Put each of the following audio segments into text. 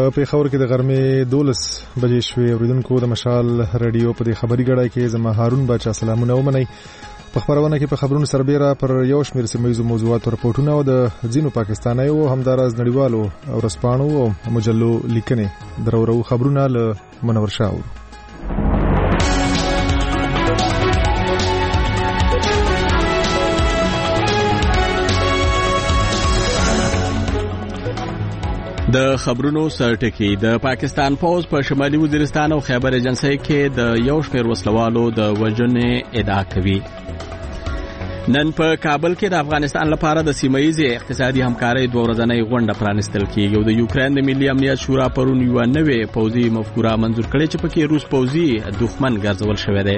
په پیښور کې د غرمې 12 بجې شوې. اوریدونکو د مشال رادیو په دې خبري غړای کې زما هارون بچا سلامونه ومنئ. په خبرونه کې په خبرونو سربېره پر یو شمېر سیمه موضوعات راپورټونه او د ځینو پاکستانیو همدارز نړیوالو او رسپانو او مجلو لیکنې درورو خبرونه له منور شاه. د خبرونو سرټکی د پاکستان پوز په شمالي وزیرستان او خیبر ایجنسی کې د یو شمېر وسلوالو د وژنې ادعا کوي. نن په کابل کې د افغانستان لپاره د سیمه‌ییزې اقتصادي همکارۍ 2 ورځنۍ غونډه پرانیستل کیږي او د یوکرين د ملي امنیت شورا پرون یو نوې پوځي مفکوره منظور کړې چې پکې روس پوځي دښمن ګرځول شوی دی.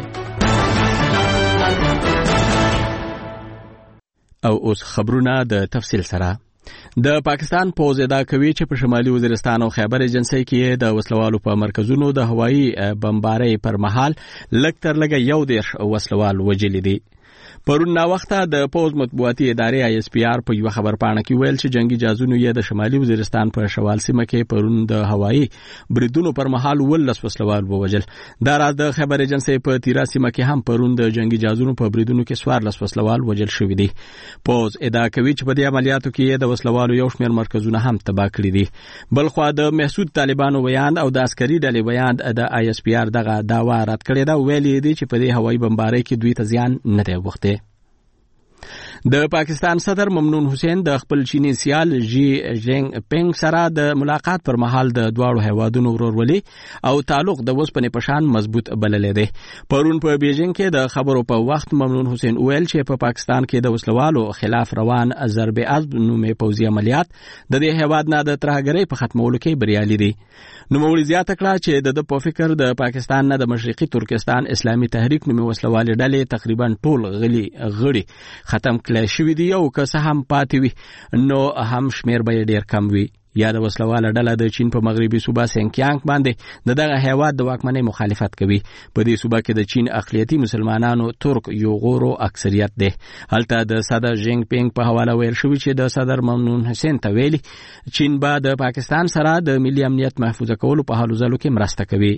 او اوس خبرونه د تفصیل سره. د پاکستان پوز ادعا کوي چې په شمالي وزیرستان او خیبر ایجنسی کې د وسلوالو په مرکزونو د هوایي بمبارۍ پر مهال لږ تر لږه 11 وسلوال وژلي دي. پرون نا وخته د پوز مطبوعاتي ادارې ISPR په یو خبرپاڼه کې ویل چې جنگي جازونو یې د شمالي وزیرستان په شوال سیمه کې پرون د هوایي بریدونو پر مهال 12 وسلوال ووژل. دا راز د خیبر ایجنسی په تیرا سیمه کې هم پرون د جنگي جازونو په بریدونو کې 14 وسلوال وژل شوي دي. پوز ادعا کوي چې په دې عملیاتو کې د وسلوالو یو شمېر مرکزونه هم تباه کړي دي. بلخوا د محسود طالبانو بیان او د عسکري ډلې بیان د ISPR دغه داوا رد کړی دا ویلي دي چې په دې هوایي بمبارۍ کې دوی ته زیان نه دی وخته. د پاکستان صدر ممنون حسین د خپل چینی سیال جی جینګ پینګ سره د ملاقات پر مهال د دواړو هیوادونو ورورولي او تعلق د وسپنې په شان مضبوط بللی دی. پرون په بیجینګ کې د خبرو په وخت ممنون حسین ویل چې په پاکستان کې د وسلوالو خلاف روان ضرب عضب نومې پوځي عملیات د دې هیواد نه د ترهګرۍ په ختمولو کې بریالي دي. نوموړي زیاته کړه چې د په فکر د پاکستان نه د مشرقي ترکستان اسلامي تحریک نومې وسلوالې ډلې تقریبا ټول غړي ختم کړي شوي دي او که څه هم پاتې وي نو هم شمیر به ډیر کم وي. یا د وسلواله ډله د چین په مغربي صوبه سینکیانګ باندې د دغه هیواد د واکمنۍ مخالفت کوي. په دې صوبه کې د چین اقلیتي مسلمانانو ترک یوغورو اکثریت دی. هلته د صدر جینګ پینګ په حواله ویل شوی چې د صدر ممنون حسین ته ویلي چین به د پاکستان سره د ملي امنیت محفوظ کولو په هلو ځلو کې مرسته کوي.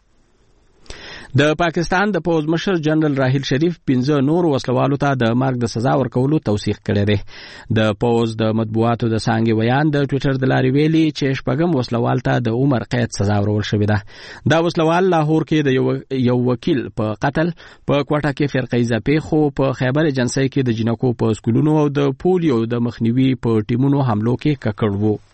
د پاکستان د پوز مشر جنرال راحیل شریف 15 نور وسلوالو ته د مرګ د سزا ورکولو توثیق کړی دی. د پوز د مطبوعاتو د څانګې بیان د ټوئیټر د لارې ویلي چې شپږم وسلوال ته د عمر قید سزا ورکول شوې ده. دا وسلوال لاهور کې د یو وکیل په قتل، په کوټه کې فرقې ځپې، خو په خیبر ایجنسی کې د جنکو په سکولونو او د پولیو د مخنیوي په ټیمونو حملو کې ککړ وو.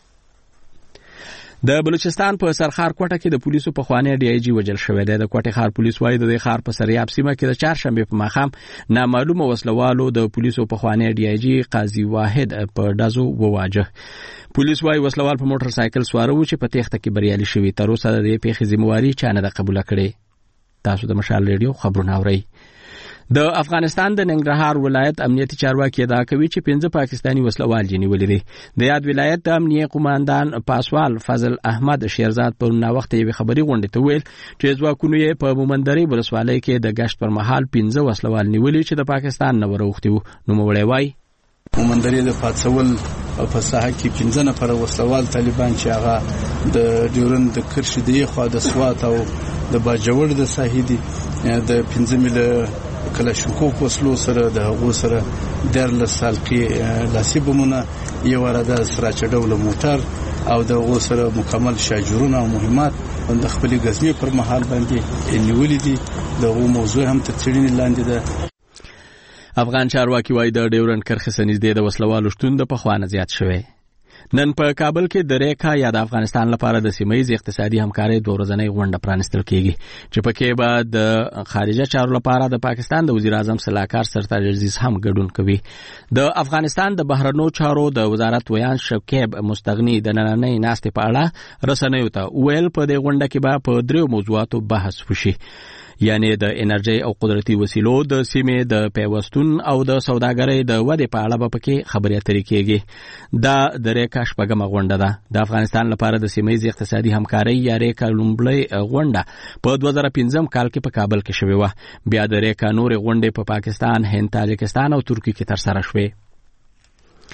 د بلوچستان په سرخار کوټه کې د پولیسو په خوانی ډي آی جی وژل شوی دی. د کوټه خار پولیس وايي د خار په سریاب سیمه کې د چهارشنبه په ماښام نامعلومه وسلوالو د پولیسو په خوانی ډي آی جی قاضي واحد په دازو وواجه. پولیس وايي وسلوال په موټر سایکل سواره و چې په تېښته کې بریالي شوی. تر اوسه د دې پیښې ذمہواري چا نه ده قبوله کړې. تاسو د مشال ریډیو خبرونه اورئ. د افغانستان د ننګرهار ولایت امنیتي چارواکي ادعا کوي چې 15 پاکستاني وسلوال جنیولي دي. د یاد ولایت د امنیه قوماندان پاسوال فضل احمد شیرزاد په نا وخت یو خبري غونډه ته ویل چې ځواکونه یې په مومندري ولسوالۍ کې د گشت پر مهال 15 وسلوال نیولي چې د پاکستان نه وروختي وو. نو مولوي وايي مومندري د پاتسول په ساحه کې 15 نفر وسلوال طالبان چې هغه د ډیورند د کرشدي خو د سوات او د باجوړ د ساحې دي د 15 مل کلاشینکوف وسلو سره د هغو سره 13 سال کې لاسي بمونه یو راده سره چډول موټر او د هغو سره مکمل شاجورونه او مهمات د خپل غزنی پر مهال باندې نیولې دي. د هغو موضوع هم تر څېړنې لاندې ده. افغان چارواکي وايي د ډیورند کرښې سنځدې د وسلوالو شتون د پخوانه زیات شوی. نن په کابل کې د ریکا یا د افغانستان لپاره د سیمه‌ییز اقتصادي همکارۍ 2 ورځنۍ غونډه پرانیستل کیږي چې پکې به د خارجه چارو لپاره د پاکستان د وزیر اعظم صلاحکار سرتاج عزیز هم ګډون کوي. د افغانستان د بهرنیو چارو د وزارت ویان شکیب مستغنی د نننۍ ناستې په اړه رسنیو ته ویل په دې غونډه کې به په 3 موضوعاتو بحث وشي، یعنی د انرژي او قدرتي وسیلو د سیمې د پیوستون او د سوداګرۍ د ودې په اړه به پکې خبرې اترې کیږي. دا د ریکا شپږمه غونډه ده. د افغانستان لپاره د سیمه‌ییز اقتصادي همکارۍ یا ریکا لومړۍ غونډه په 2015 کال کې په کابل کې شوې وه. بیا د ریکا نورې غونډې په پاکستان، هند، تاجکستان او ترکیه کې ترسره شوې.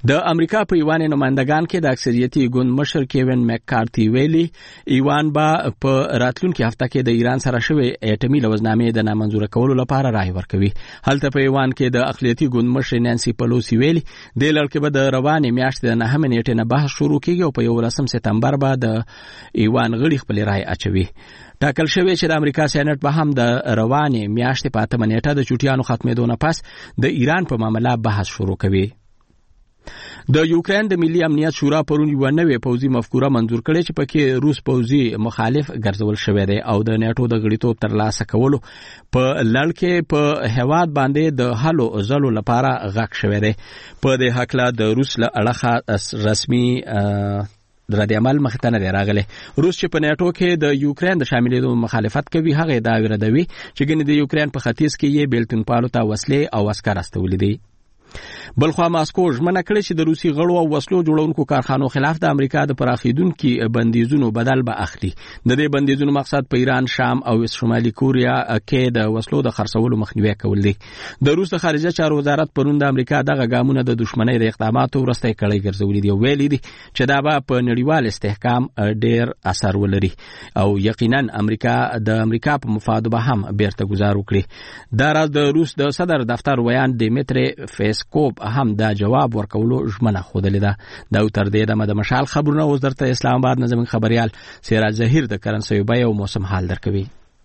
د امریکا په ایوان نمائندگان کې د اکثریتي ګوند مشر کیوین مککارتي ویلي ایوان با په راتلونکي هفته کې د ایران سره شوی اټومي لوزنامې د نامنظور کولو لپاره رائے ورکوي. هلته په ایوان کې د اقلیتي ګوند مشر نانسي پلوسی ویلي د لړ کې به د روانې میاشتې د 9 نیټې نه بحث شروع کیږي او په 11 سپتمبر به د ایوان غړي خپل رائے اچوي. ټاکل شوی چې د امریکا سېنات به هم د روانې میاشتې په 8 نیټه د چوټیانو ختمېدو نه پس د ایران په معاملې بحث شروع کوي. د یوکرين د ملي امنیت شورا پرون یو نوې پوځي مفکوره منظور کړې چې پکې روس پوځي مخالف ګرځول شوی دی او د نیټو د غړیتوب ترلاسه کولو په لړ کې په هواد باندې د هلو ځلو لپاره غږ شوی دی. په دې حق لا د روس له اړخه رسمي د رد عمل مخته نه راغله. روس چې په نیټو کې د یوکرين د شاملېدو مخالفت کوي هغه دا ویردوي چې ګنې د یوکرين په ختیځ کې یې بیلتون پالو ته وسلې او عسكر استولې دي. بلخوا ماسکو ژمنه کړې چې د روسي غړو او وسلو جوړونکو کارخانو خلاف د امریکا د پراخیدونکو بندیزونو بدل به اخلي. د دې بندیزونو مقصد په ایران، شام او شمالي کوریا کې د وسلو د خرڅولو مخنیوي کول دي. د روس خارجه چارو وزارت پرون د امریکا دغه ګامونه د دښمنۍ د اقداماتو ورسته کړي ګرځولې دي او ویلي دي چې دا به په نړیوال استحکام ډېر اثر ولري او یقینا د امریکا په مفاد به هم بیرته گزار وکړي. دا راز د روس د صدر دفتر ویان دیمیتری پیسکوف هم دا جواب ورکولو ژمنه خوده ده. دا تر دې د مشال خبرونه اوس درته اسلام آباد نظم خبريال سراج ظهیر د کرنسي بیه او موسم حال درکوي.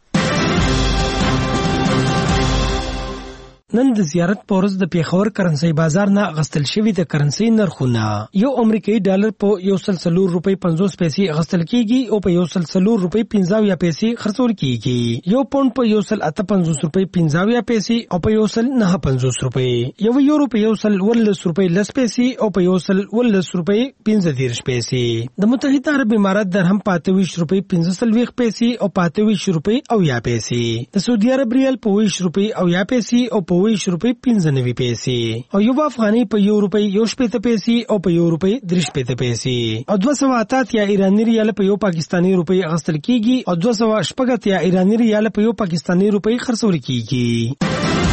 نن د زیارت پورز د پیښور کرنسي بازار نه غستل شوی د کرنسي نرخونه یو امریکایي ډالر په 1.4 روپۍ 50 پیسې غستل کیږي او په 1.4 روپۍ 50 پیسې خرڅول کیږي. یو پاوند په 1.58 روپۍ 50 پیسې او په 1.59 روپۍ. یو یورو په 1.14 روپۍ 10 پیسې او په 1.14 روپۍ 15 پیسې. د متحده عرب امارات درهم په 28 روپۍ 15 پیسې او په 28 روپۍ 90 پیسې. د سعودي عرب ریال په 20 روپۍ 90 پیسې او په 20 روپۍ 95 پیسې او یو افغاني په 1 روپۍ 70 پیسې او په 1 روپۍ 30 پیسې او 280 یا ایرانی ریال په یو پاکستانی روپۍ غستل کیږي او 280 یا ایرانی ریال په یو پاکستانی روپۍ خرڅول کیږي.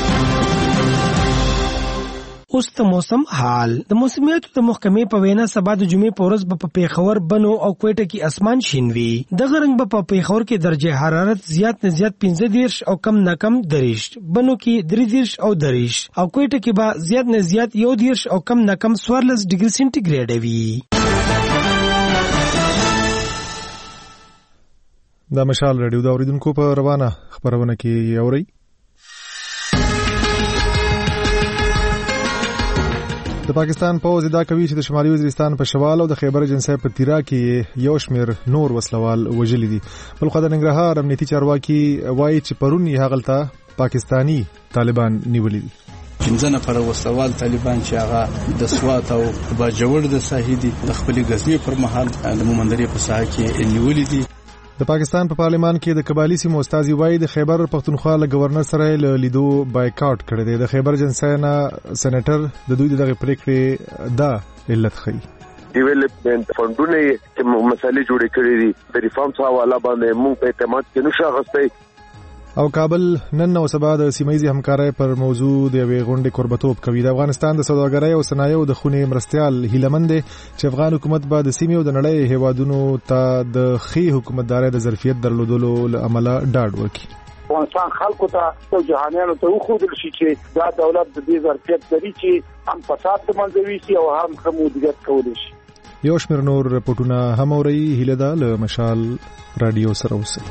اوس د موسم حال. د موسمیاتو د محکمې په وینا سبا د جمعې په ورځ په پیښور، بنو او کوټه کې اسمان شین وي. دغه رنګ په پیښور کې درجه حرارت زیات نه زیات 15 او کم نه کم 30، بنو کې 33 او 30 او کوټه کې به زیات نه زیات 11 او کم نه کم 14 ډیګري سنټیګریډ وي. د مشال رادیو د اوریدونکو په روانه خبرونه کې اوري. د پاکستان پوځ ادعا کوي چې د شمالي وزیرستان په شمال او د خیبر جنسای په تیرا کې یو شمیر نور وسلوال وژلي دي. بلخو د ننګرهار امنیتي چارواکي وایي چې پرون یې هغلته پاکستانی طالبان نیولي دي. 15 نفر وسلوال طالبان چې هغه د سوات او باجوړ د ساحې دي د خپل غزنی پر مهال د مومندري په ساحه کې نیولي دي. د پاکستان په پارلیمان کې د قبایلی سیمو استازي وایي د خیبر پختونخوا له گورنر سره له لیدو بایکاټ کړی دی. د خیبر جنسای نه سېنیټر د دوی دغه پریکړې دا علت ښيي. ډیولپمنٹ فندونه چې مسالې جوړې کړې دي د ریفارمز حواله باندې موږ په اعتماد کې نشو غوښتي. او کابل نن او سبا د سیمایي همکارۍ پر موضوع د یوې غونډې قربتوب کوي. د افغانستان د سوداګرۍ او صنایعو د خونې مرستيال هیلمند چې افغان حکومت به د سیمې او د نړۍ هیوادونو ته د خي حکومتدارۍ د ظرفیت درلودلو عمله ډاډ ورکړي. افغانستان خلکو ته او جهانیانو ته وښودل شي چې دا دولت د دې ظرفیت لري چې هم فساد د منځوي شي او هم خمودیت کولی شي. یو شمیر نور رپورټونه هم اوري. هیله ده له مشال رادیو سره اوسئ.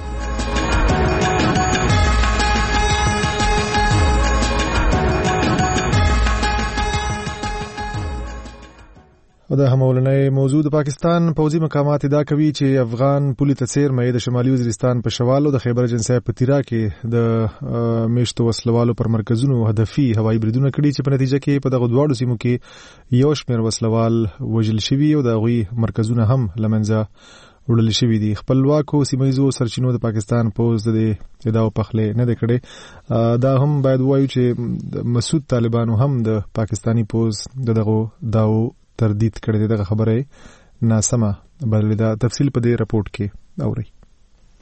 او د همولنې موضوع د پاکستان پوځي مقامات ادعا کوي چې افغان پولی تسیر مې د شمالي وزیرستان په شمال او د خیبر جنسای په تیرا کې د میشتو وسلوالو پر مرکزونو هدفي هوایي بریدونه کړي چې په نتیجه کې په دغه دواړو سیمو کې یو شمیر وسلوال وژل شوي او د غوي مرکزونه هم لمنځه وړل شوي دي. خپلواکو سیمایي سرچینو د پاکستان پوز د ادعاو پخله نه کړي. دا هم باید وایو چې مسعود طالبانو هم د پاکستانی پوز دغه داو تردید کړی. دغه خبره ناسمه بلل دا تفصیل په دې رپورت کې اوري.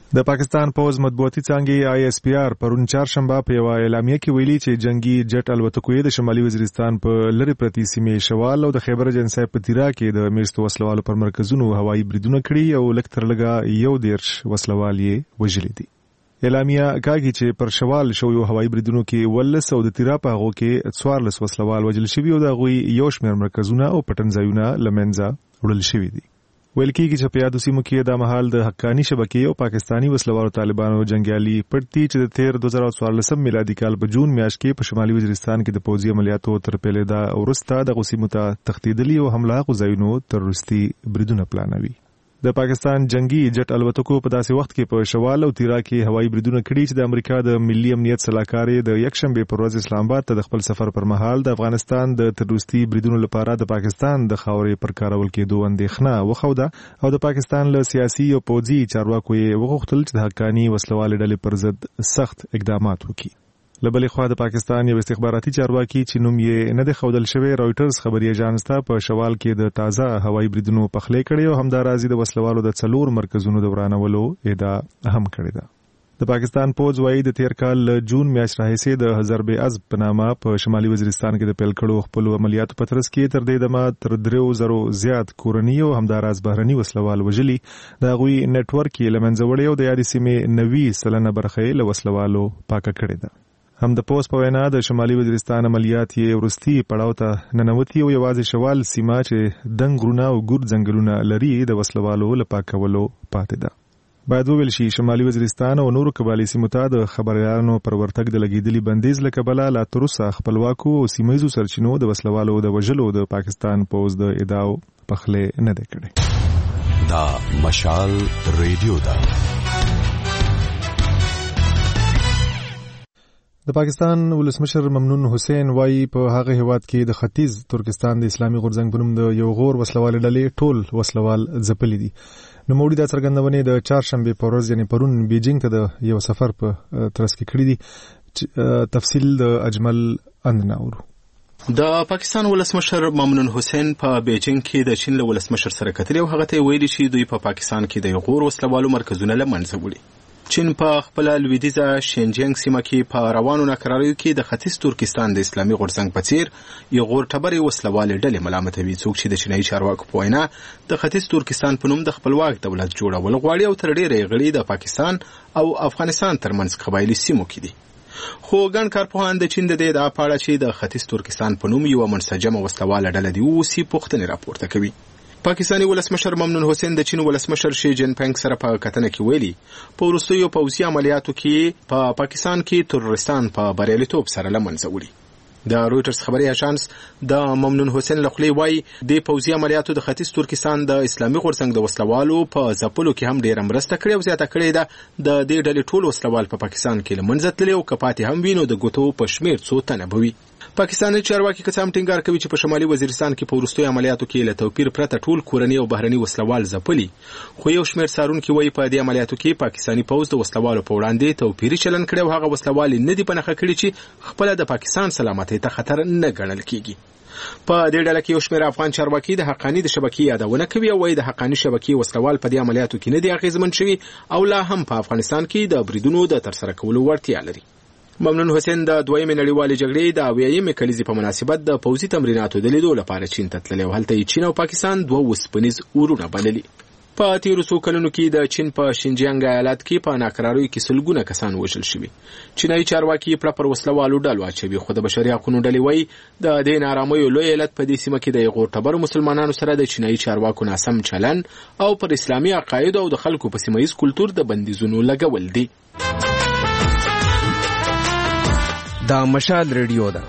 د پاکستان پوز مطبوعاتي څانګې ISPR پرون چهارشنبه په یو اعلامیه کې ویلي چې جنگي جټ الوتکو د شمالي وزیرستان په لری پرتی سیمې شوال او د خیبر اجنسی په تیرا کې د میشتو وسلوالو پر مرکزونو هوایي بریدونه کړي او لکتر لګا 11 وسلوال یې وژلي دي. اعلامیه کاږي چې پر شوال شو یو هوایي بریدونو کې ولس او د تیرا په هغو کې 14 وسلوال وژل شوي او د غوي یو شمېر مرکزونه او پټنځایونه لمنځه وړل شوي دي. ویل کېږي چې په یادو سیمو کې د مهال د حقانی شبکې او پاکستانی وسلوالو طالبانو جنگیالي پټ دي چې د 2014 میلادي کال په جون میاشت کې په شمالي وزیرستان کې د پوځي عملیاتو تر پیلېدا وروسته د غسیمو ته تختیدلي او حمله غوځایونو تروریستي بریدونه پلانوي. د پاکستان جنگي جټ الوتکو په داسې وخت کې په شوال او تیرا کې هوایي بریدونه کړي چې د امریکا د ملي امنیت سلاکار د یکشنبه پر ورځ اسلام آباد ته د خپل سفر پر مهال د افغانستان د تروریستي بریدونو لپاره د پاکستان د خاورې پر کارول کېدو اندېښنه وخوده او د پاکستان له سیاسي او پوځي چارواکو یې وغوښتل چې د حقانی وسلوال ډلې پر ضد سخت اقدامات وکړي. لبلې خوا د پاکستان یو استخباراتي چارواکي چې نوم یې نه دی ښودل شوی رويټرز خبري اژانس ته په شوال کې د تازه هوایي بریدونو پخلی کړي او همدارازي د وسلوالو د 4 مرکزونو د ورانولو ادعا هم کړې ده. د پاکستان پوځ وايي د تیر کال جون میاشتې راهیسې د حزب عزب په نامه په شمالي وزیرستان کې د پیل کړو خپل عملیاتو په ترڅ کې تر دې دمه تر 3000 زیات کورنۍ او همداراز بهرني وسلوال وژلي د غوي نت ورک یې لمنځه وړي او د یادې سیمې 90% برخه له وسلوالو پاکه کړې ده. هم د پوز په وینا د شمالي وزیرستان عملیات یې ورستي پړاو ته ننوتي او یوازې شوال سیمه چې دنګرونه او ګور ځنګلونه لري د وسلوالو لپاکولو پاتې ده. باید وویل شي شمالي وزیرستان او نورو قبایلی سیمو ته د خبريالانو پر ورتګ د لګیدلي بندیز له کبله لا تر اوسه خپلواکو او سیمایي سرچینو د وسلوالو د وژلو د پاکستان پوز د ادعاو پخله نه ده کړې. دا مشال ریډیو ده. د پاکستان ولسمشر ممنون حسین وايي په هغه هیواد کې د ختیځ ترکستان د اسلامي غورځنګ په نوم د یو غور وسلوال ډلې ټول وسلوال ځپلي دي. نو موړي د څرګندونې د چهارشنبه په ورځ یعنی پرون بیجینګ ته د یو سفر په ترڅ کې کړی دي. تفصیل د اجمل اندناورو. د پاکستان ولسمشر ممنون حسین په بیجینګ کې د چین له ولسمشر سره کتل او هغه ته ویلي چې دوی په پاکستان کې د یو غور وسلوالو مرکزونه لمنځه وړي. چین په خپل لویدیځه شینجینګ سیمه کې په روانو ناکراریو کې د ختیځ ترکستان د اسلامي غورځنګ په څیر یو غور ټبرې وسلوالې ډلې ملامتوي څوک چې د چینایي چارواکو په وینا د ختیځ ترکستان په نوم د خپلواک دولت جوړول غواړي او تر ډیره غړي د پاکستان او افغانستان ترمنځ قبایلی سیمو کې دي. خو ګڼ کارپوهان د چین د دې ادعا په اړه چې د ختیځ ترکستان په نوم یو منسجمه وسلواله ډله دی اوسې پوښتنې راپورته کوي. پاکستاني ولسمشر ممنون حسین د چین ولسمشر شي جن پنګ سره په کتنه کې ویلي په وروستیو پوځي عملیاتو کې په پاکستان کې تروریستان په بریالیتوب سره لمنځه وړي. د رويټرز خبري اژانس د ممنون حسین لخوا وايي د پوځي عملیاتو د ختیځ ترکستان د اسلامي غورځنګ د وسلوالو په ځپلو کې هم ډیره مرسته کړې او زیاته کړې ده. د دې ډلې ټول وسلوال په پاکستان کې لمنځه تللي او کپاتې هم وینو د ګوتو په شمیر څو تنه بوي. پاکستاني چارواکي قسم ټینګار کوي چې په شمالي وزیرستان کې په وروستیو عملیاتو کې له توپیر پرته ټول کورنۍ او بهرني وسلوال ځپلي. خو یو شمیر څارونکي وايي په دې عملیاتو کې پاکستاني پوځ د وسلوالو په وړاندې توپیري چلن کړی او هغه وسلوال نه دي پنهخه کړی چې خپل د پاکستان سلامتۍ ته خطر نه ګڼل کیږي. په دې ډله کې یو شمیر افغان چارواکي د حقانی د شبکې یادونه کوي او وايي د حقانی شبکې وسلوال په دې عملیاتو کې نه دي اغیزمن شوي او لا هم په افغانستان کې د بریدونو د ترسره کولو وړتیا لري. ممنون حسین د دویمې نړیوالې جګړې د 80مې کلیزې په مناسبت د پوځي تمریناتو د لیدو لپاره چین ته تللی او هلته یې چین او پاکستان دوه وسپنیز اورونه بللي. په تیرو څو کلونو کې د چین په شینجیانګ ایالت کې په ناکراریو کې سلګونه کسان وژل شوي. چینایي چارواکي پر وسلوالو ډلو اچوي خو د بشري حقوقو ډلې وايي د دې ناارامیو لوی علت په دې سیمه کې د غور ټبر مسلمانانو سره د چینایي چارواکو ناسم چلن او پر اسلامي عقاید او د خلکو په سیمایي کلتور د بندیزونو لګول دي. دا مشال ریډیو ده.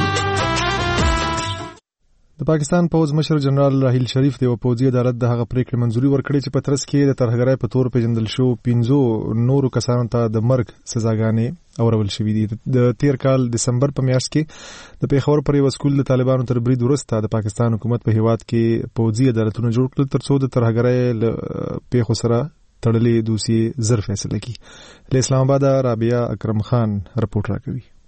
د پاکستان پوز مشر جنرال راحیل شریف د پوځي عدالت د هغه پریکړې منځوري ورکړې چې په ترڅ کې د ترهګرۍ په تور پیژندل شو 15 نورو کسانو ته د مرګ سزاګانې اورول شوې دي. د تیر کال دسمبر په میاشت کې د پیښور پر یو سکول د طالبانو تر برید وروسته د پاکستان حکومت په هیواد کې پوځي عدالتونه جوړ کړل ترڅو د ترهګرۍ پیښو سره تړلې دوسیې زر فیصله کړي. له اسلام آباد رابعه اکرم خان رپورټ راکوي.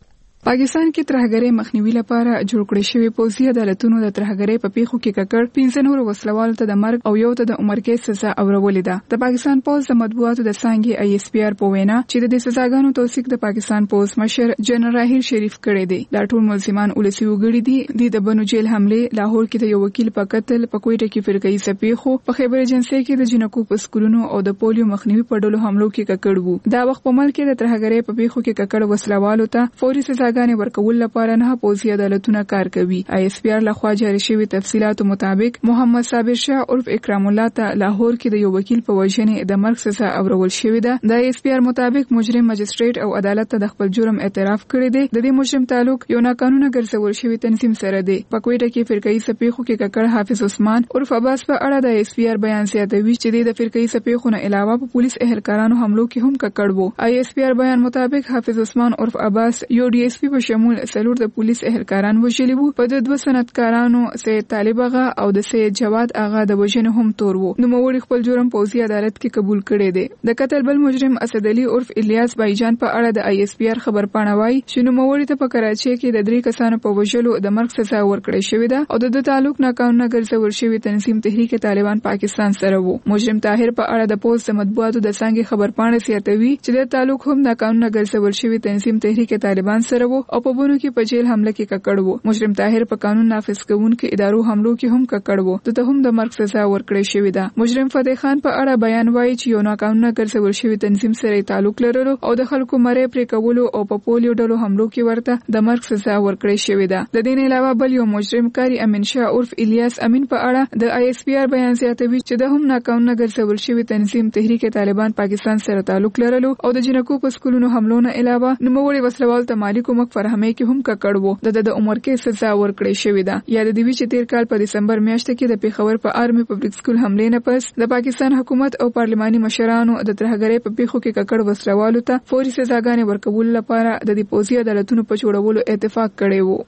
پاکستان کې ترهګرۍ مخنیوي لپاره جوړ کړی شوی پوځي عدالتونو د ترهګرۍ په پیښو کې ککړ 15 نور وسلوالو ته د مرګ او یو ته د عمر کې سزا اورولې ده. د پاکستان پوځ د مطبوعاتو د څانګې ISPR په وینا چې د سزاګانو توثیق د پاکستان پوځ مشر جنرال راهیل شریف کړی دی. دا ټول ملزمان ولسی وګړي دي. د بنو جیل حمله لاهور کې د یو وکیل په قتل، په کوټه کې فرقې سپیخو، په خیبر ایجنسي کې د جنکو په سکولونو او د پولیو مخنیوي په ډول حملو کې ککړ وو. دا وخت په ملک کې د ترهګرۍ په پیښو کې ککړ وسلوالو ته فوري سزا غانې ورکول لپاره نه پوځي عدالتونه کار کوي. ISPR لخوا جاری شوی تفصيلاتو مطابق محمد صابر شاه عرف اکرام الله ته لاهور کې د یو وکیل په وژنې د مرګ سزا اورول شوې ده. د ISPR مطابق مجرم مجستریټ او عدالت ته د خپل جرم اعتراف کړی دی. د دې مجرم تعلق یو ناقانونه ګرځول شوی تنظیم سره دی. په کوټه کې فرقې سپیخو کې ککړ حافظ عثمان عرف عباس په اړه د ISPR بیان زیاتوي چې د فرقې سپیخو نه علاوه په پولیس اهلکارانو حملو کې هم ککړ وو. ISPR بیان مطابق حافظ عثمان عرف عباس یو DSP په شمول سلور د پولیس اهلکاران وژلي وو. په د 2 سندکارانو سید طالب اغا او د سید جواد اغا د وژنې هم تور وو. نو موړي خپل جرم پوځي عدالت کې قبول کړي دي. د قتل بل مجرم اسد علي عرف الیاس بایجان په اړه د ISPR خبر پاڼه وايي چې نو موړي ته په کراچي کې د 3 کسانو په وژلو د مرګ سزا ورکړې شوې ده او د تعلق ناقانونه ګرځول شوی تنظیم تحریک طالبان پاکستان سره وو. مجرم طاهر په اړه د پولیس د مطبوعاتو د څنګه خبر پاڼه زیاتوي چې د تعلق هم ناقانونه ګرځول شوی تنظیم تحریک طالبان سره وو او په بونو کې په جیل حمله کې ککړ وو. مجرم طاهر په قانون نافذ کوونکو ادارو حملو کې هم ککړ وو. ته هم د مرګ سزا ورکړې شوې ده. مجرم فتح خان په اړه بیان وایي چې یو ناقانونه ګرځول شوی تنظیم سره تعلق لرلو او د خلکو مړې پرې کولو او په پولیو ډلو حملو کې ورته د مرګ سزا ورکړې شوې ده. د دې نه علاوه بل یو مجرم کاری امین شاه عرف الیاس امین په اړه د ISPR بیان زیاتوي چې د هم ناقانونه ګرځول شوی تنظیم تحریک طالبان پاکستان سره تعلق لرلو او د جنکو په سکولونو حملو نه علاوه نوموړي وسلوال ته مالی کومک فراهمي کې هم ککړ وو. د عمر کې سزا ورکړې شوې ده. یاد دی چې تیر کال په دسمبر میاشت کې د پیښور په آرمي پبلک سکول حمله نه پس د پاکستان حکومت او پارلماني مشرانو د ترهګرۍ په پیښو کې ککړ وسلوالو ته فوري سزاګانې ورکول لپاره د پوځي عدالتونو په جوړولو اتفاق کړی وو.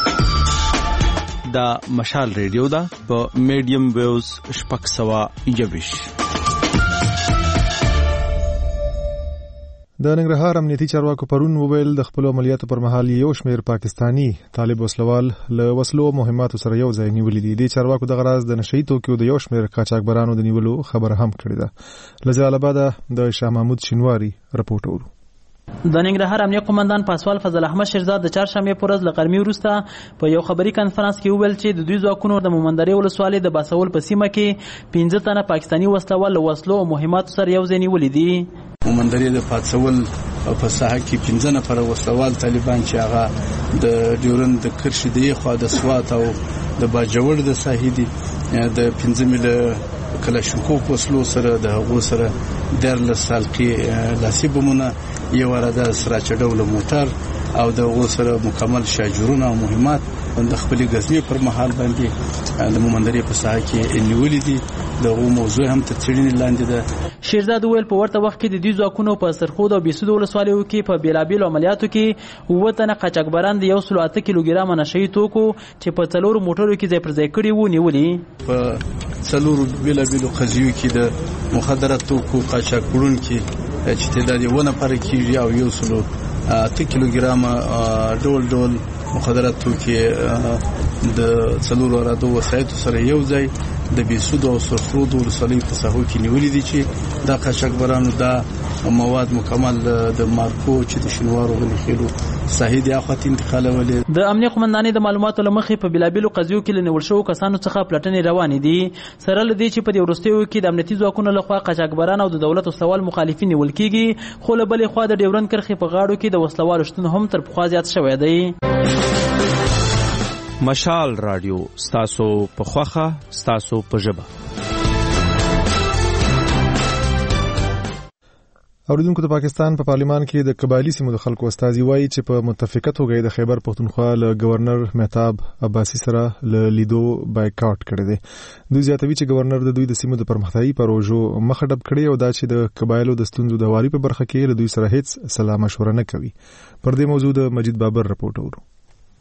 دا مشال ریډیو دا په میډیم ویوز شپږ سوه 21. د ننګرهار امنیتي چارواکو پرون وویل د خپل عملیاتو پر مهال یو شمېر پاکستانی طالب وسلوال له وسلو مهماتو سره یو ځای نیولې دي. د چارواکو د غراز د نشئی توکیو د یو شمېر قاچاقبرانو د نیولو خبر هم کړې ده. له جلال آباد د شاه محمود شینواری رپورټ ورو. د ننګرهار امنیه قومندان پاسوال فضل احمد شیرزاد د چهارشنبه پر ورځ له غرمې وروسته په یو خبري کانفرنس کې وویل چې د دوی ځواکونو د مومندرې ولسوالۍ د باسول په سیمه کې 15 تنه پاکستانی وسلوال له وسلو او مهماتو سره یو ځای نیولې دي. مومندرې د پاتسول په ساحه کې 15 نفر وسلوال طالبان چې هغه د ډیورند د کرشدي خو د سوات او د باجوړ د ساحې دي د 15 مل کلاشینکوف وسلو سره د هغو سره درل سالقي لاسي بمونه یو راده سره چډول موټر او د هغو سره مکمل شاجورونه او مهمات د خپل غزنی پر مهال باندې د مومندرې په ساحه کې نیولې دي. دغه موضوع هم تر څېړنې لاندې ده. شیرزاد ویل په ورته وخت کې د دې ځواکونو په سرخود او بیسود ولسوالیو کې په بیلابیلو عملیاتو کې 9 تنه قاچاقبران د 108 کیلوګرام نشئی توکو چې په 4 موټرو کې ځای پر ځای کړي وو نیولې. په 4 بیلابیلو قضیو کې د مخدرات توکو قاچاق کړونکي چې تعداد ونه پر کېږي او 108 کیلوګرام ډول مخدرات توکي د 4 رادو وسایتو سره یو ځای د بیسود او سرخود ولسوالۍ په ساحو کې نیولې دي چې دا قاچاقبرانو دا مواد مکمل د مارکو چې د شینوارو غلخېلو ساحې د اخوات انتقالولې. د امنیه قومندانۍ د معلوماتو لمخې په بلابلو قضیو کې لنیول شو کسانو څخه پلټنې روانې دي. سره لدی چې په دې وروستیو کې د امنیتي ځواکونو لخوا قاچاقبران او د دولت وسلوال مخالفین نیول کیږي خو له بلې خوا د ډیورند کرښې په غاړو کې د وسلوالو شتون هم تر پخوا زیات شوی دی. مشال رادیو ستاسو په خوخه ستاسو په ژبه. اوریدونکو د پاکستان په پارلیمان کې د قبایلی سیمو د خلکو استازي وایي چې په متفقه توګه د خیبر پختونخوا له گورنر مهتاب عباسي سره له لیدو بایکاټ کړی دی. دوی زیاتوي چې گورنر د دوی د سیمو د پرمختیايي پروژو مخه ډب کړی او دا چې د قبایلو د ستونزو د واري په برخه کې له دوی سره هیڅ سلا مشوره نه کوي. پر دې موضوع د مجید بابر رپورټ ورو.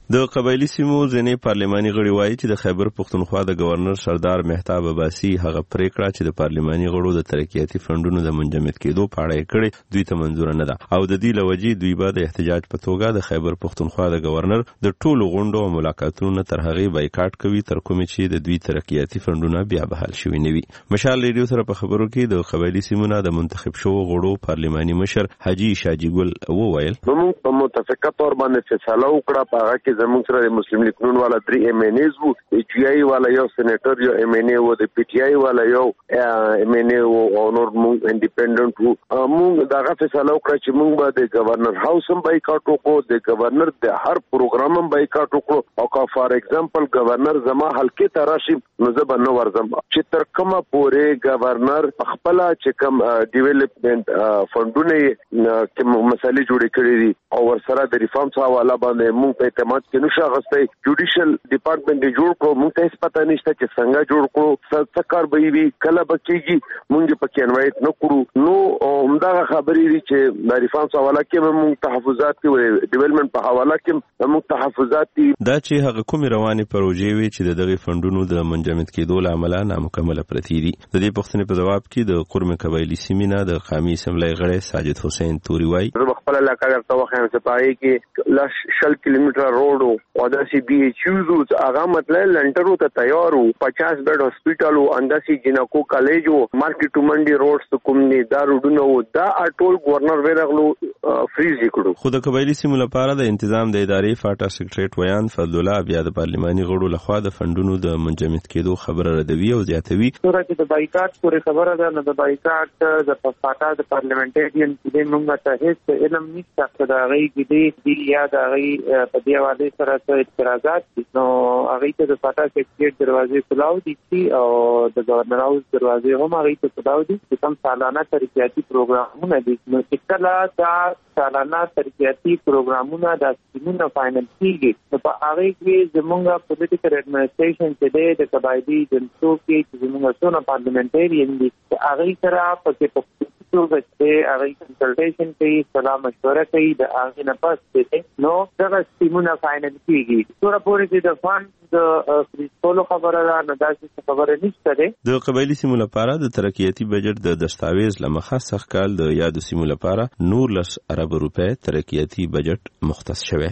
د قبایلی سیمو ځینې پارلماني غړي وایي چې د خیبر پښتونخوا د گورنر سردار مهتاب عباسي هغه پریکړه چې د پارلماني غړو د ترقیاتي فندونو د منجمد کېدو په اړه کړي دوی ته منظور نه ده او د دې لوجې دوی به د احتجاج په توګه د خیبر پښتونخوا د گورنر د ټولو غونډو او ملاقاتونو تر هغه بایکاټ کوي تر کومې چې د دوی ترقیاتي فندونه بیا بحال شوي نه وي. مشال ریډیو سره په خبرو کې د قبایلی سیمو د منتخب شوو غړو پارلماني مشر حاجی شاجی ګل وویل موږ په متفقه تور باندې فیصله وکړه په هغه کې زموږ سره د مسلم لیگ نون والا 3 ایم ان ایز وو پی آی والا یو سېنیټر یو ایم ان ای وو د پی ټی آی والا یو ایم ان ای وو او نور موږ انډیپندنت وو. موږ دا فیصله وکړه چې موږ به د گورنر هاوس هم بایکاټ وکړو د گورنر د هر پروګرام هم بایکاټ وکړو او کا فار ایگزامپل گورنر زما حلقې ته راشي نو زه به نو ورځم چې تر کومه پورې گورنر خپل چې کوم ډیولپمنٹ فندونه کې مسالې جوړې کړې دي او ورسره د ریفارمز حواله باندې موږ په اعتماد کې نشو غوښتي جوډیشل ډپارټمنټ جوړ کړو. موږ ته هیڅ پته نشته چې څنګه جوړ کړو څه کار به وي کله به کېږي موږ په کې انوایټ نه کړو. نو همدا خبرې دي چې د ریفارمز حواله کې موږ تحفظات کې ډیولپمنٹ په حواله کې موږ تحفظات دي دا چې هغه کومې روانې پروژې وي چې دغه فندونو د منجمد کېدو لامل نامکمله پرتی دي. د دې پوښتنې په جواب کې د قرم قبایلی سیمینه د قومي اسمبلی غړی ساجد حسین توري وایي خپل علاقه درته واخیم چې پای کې لږ 100 کیلومتر روډ او د سی بي ایچ یو هغه مطلب لنټرو ته تیار وو 50 بیډ هسپټال او انداسي جنکو کالج او مارکیټ ټو منډي روډز کوم نه دا روډونه وو دا ټول گورنر ورغلو فریز کړو. خو د قبایلی سیمو لپاره د تنظیم د ادارې فاټا سیکریټریټ ویان فضل الله بیا د پارلماني غړو لخوا د فندونو د منجمد کېدو خبره ردوي او زیاتوي. چې د بایکاټ پورې خبره ده نو د بایکاټ د فاټا د پارلیمنټریان چې موږ ته هیڅ علم نشته چې دا غي دي یا دا غي په دی حواله سره اعتراضات دي نو هغه ته د فاټا سیکریټریټ دروازې خلاو دي او د گورنر هاوس دروازې هم هغه ته خلاو دي چې کوم سالانه ترقیاتي پروګرامونه دي نو چې کله دا سالانه ترقیاتي پروګرامونه د سیمونو فاینانس کیږي نو په هغه کې زموږه پولیټیکل اډمنسټریشن چې د قبایلی جنسو کې چې زموږه څونه پارلیمنټریان دي هغه سره په توګه چې هغه کنسلټیشن کوي سلام مشوره کوي د هغه نه پس ته نو دا سیمونه فاینانس کیږي تر پورې چې د فند د فریسولو خبره را نه داسې خبره نشته ده. د قبایلی سیمو لپاره د ترقیاتي بجټ د دستاویز لمخه سخت کال د یاد سیمو لپاره نور لس ارب روپے ترقیاتي بجټ مختص شوه.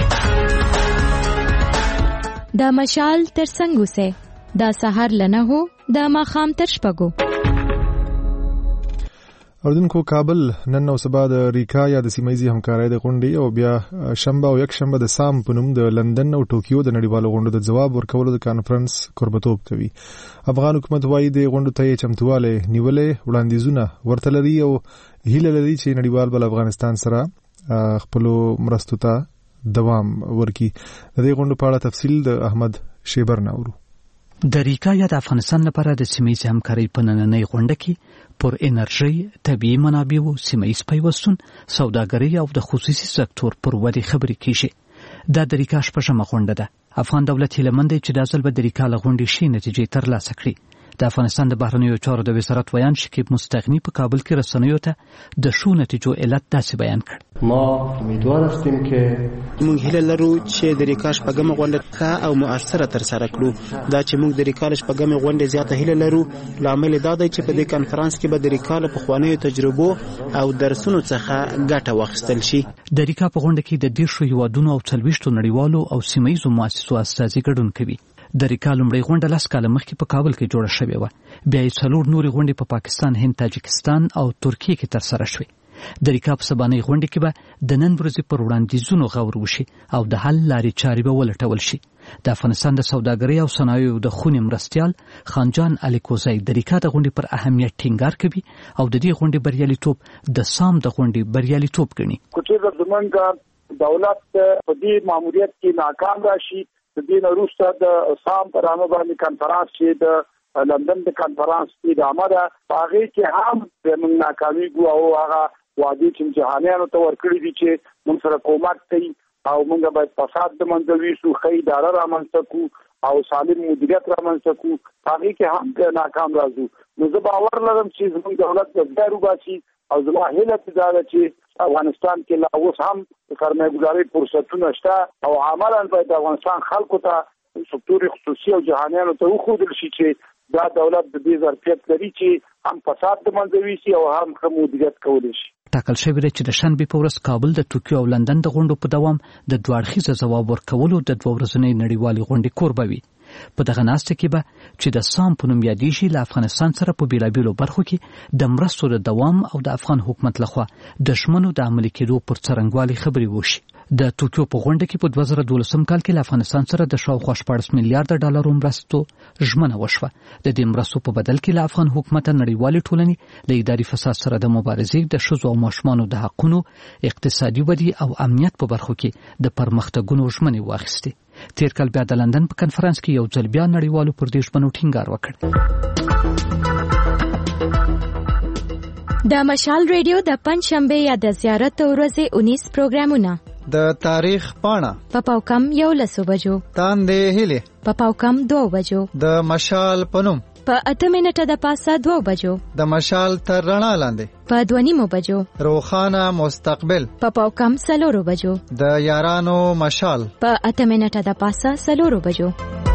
دا مشال تر څنګه سه دا سحر لنه هو دا ماخام تر شپګو اردوونکو کابل نن نو سبا د ریکا یا د سیمایي همکارۍ د غونډې او بیا شنبه او یک شنبه د سام په نوم د لندن او ټوکیو د نړیوالو غونډو د جواب ورکولو د کانفرنس قربتوب کوي. افغان حکومت وايي د غونډو ته چمتواله نیولې وړاندیزونه ورته لري او هیله لري چې نړیوال بل افغانستان سره خپل مرستو ته دوام ورکړي. د دې غونډو په اړه تفصیل د احمد شیبر ناورو. د ریکا یا د افغانستان لپاره د سیمایي همکارۍ په نننۍ غونډه کې پر انرژي، طبيعي منابعو، سیمایي پیوستون، سوداګرۍ او د خصوصي سکتور پر ودې خبرې کیږي. دا د ریکا شپږمه غونډه ده. افغان دولت هیله مند دی چې د ځل به د ریکا له غونډې شي نتیجې ترلاسه کړي. د افغانستان د بهرنیو چارو د وزارت ویان شکیب مستغنی په کابل کې رسنیو ته د شو نتیجو علت داسې بیان کړ. ما امیدوار هستیم که موږ هیله لرو چې د ریکا شپږمه غونډه ښه او مؤثره ترسره کړو. دا چې موږ د ریکا شپږمه غونډه زیاته هیله لرو لامل دا دی چې په دې کانفرنس کې به د ریکا په خوانیو تجربو او درسونو څخه ګټه واخیستل شي. د ریکا په غونډه کې د 10 هیوادونو او 40 نړیوالو او سیمایي مؤسسو استازي ګډون کوي. د ریکا لومړی غونډه لاس کاله مخکې په کابل کې جوړه شوې وه. بیا یې 4 نورې غونډې په پاکستان، هند، تاجکستان او ترکیه کې ترسره شوې. د ریکا په سبانۍ غونډه کې به د نن ورځې پر وړاندیزونو غور وشي او د حل لارې چارې به ولټول شي. د افغانستان د سوداګرۍ او صنایعو د خونې مرستیال خانجان الیکوزی د ریکا د غونډې پر اهمیت ټینګار کوي او د دې غونډې بریالیتوب د سام د غونډې بریالیتوب ګڼي. کوچې زمونږ دولت په دې ماموریت کې ناکام راشي د دې وروسته د سام پر نامه باندې کانفرنس چې د لندن د کانفرنس کې د امره هغه کې هم د موږ ناکامي ګو او هغه وادي چې جهانیانو ته ورکړي دي چې موږ سره کومک کوي او موږ باید فساد د منځوي سو خې اداره رامنځته کو او سالم مدیریت رامنځته کو هغه کې هم ناکام راځو. نو زه باور لرم چې زموږ دولت د ډیرو باسي او زما هیله ده چې افغانستان کې لا اوس هم سرمایه‌ګذاري فرصتونه شته او عملاً باید افغانستان خلکو ته سکتور خصوصي او جهانیانو ته وښودل شي چې دا دولت د دې ظرفیت لري چې هم فساد د منځه یوسي او هم ښه مدیریت کولی شي. ټاکل شوې ده چې د شنبې په ورځ کابل د ټوکیو او لندن د غونډو په دوام د دوه اړخیزه ځواب ورکولو د 2 ورځنۍ نړیوالې غونډې کوربه وي. په دغه ناسته کې به چې د سام په نوم یادېږي له افغانستان سره په بیلابیلو برخو کې د مرستو د دوام او د افغان حکومت لخوا د ژمنو د عملي کېدو پر څرنګوالي خبرې وشي. د ټوکیو په غونډه کې په 2012 کال کې له افغانستان سره د شاوخوا 14 میلیارډ ډالرو مرستو ژمنه وشوه. د دې مرستو په بدل کې له افغان حکومت نړیوالې ټولنې له اداري فساد سره د مبارزې د ښځو او ماشومانو د حقونو، اقتصادي ودې او امنیت په برخو کې د پرمختګونو ژمنې واخیستې. تیر کال بیا د لندن په کنفرانس کې یو ځل بیا نړیوالو پر دې ژمنو ټینګار وکړ. د مشال ریډیو د پنځشنبه یا د زیارت ورځې 19 پروګرامونه د تاریخ پاڼه په پاوکم 11 بجو، تاندې هیله په پاوکم 2 بجو، د مشال پنوم په 8 منټه د پاسه 2 بجو، د مشال تر رڼا لاندې په 2:30 بجو، روخانه مستقبل په پاوکم 4 بجو، د یارانو مشال په 8 منټه د پاسه 4 بجو.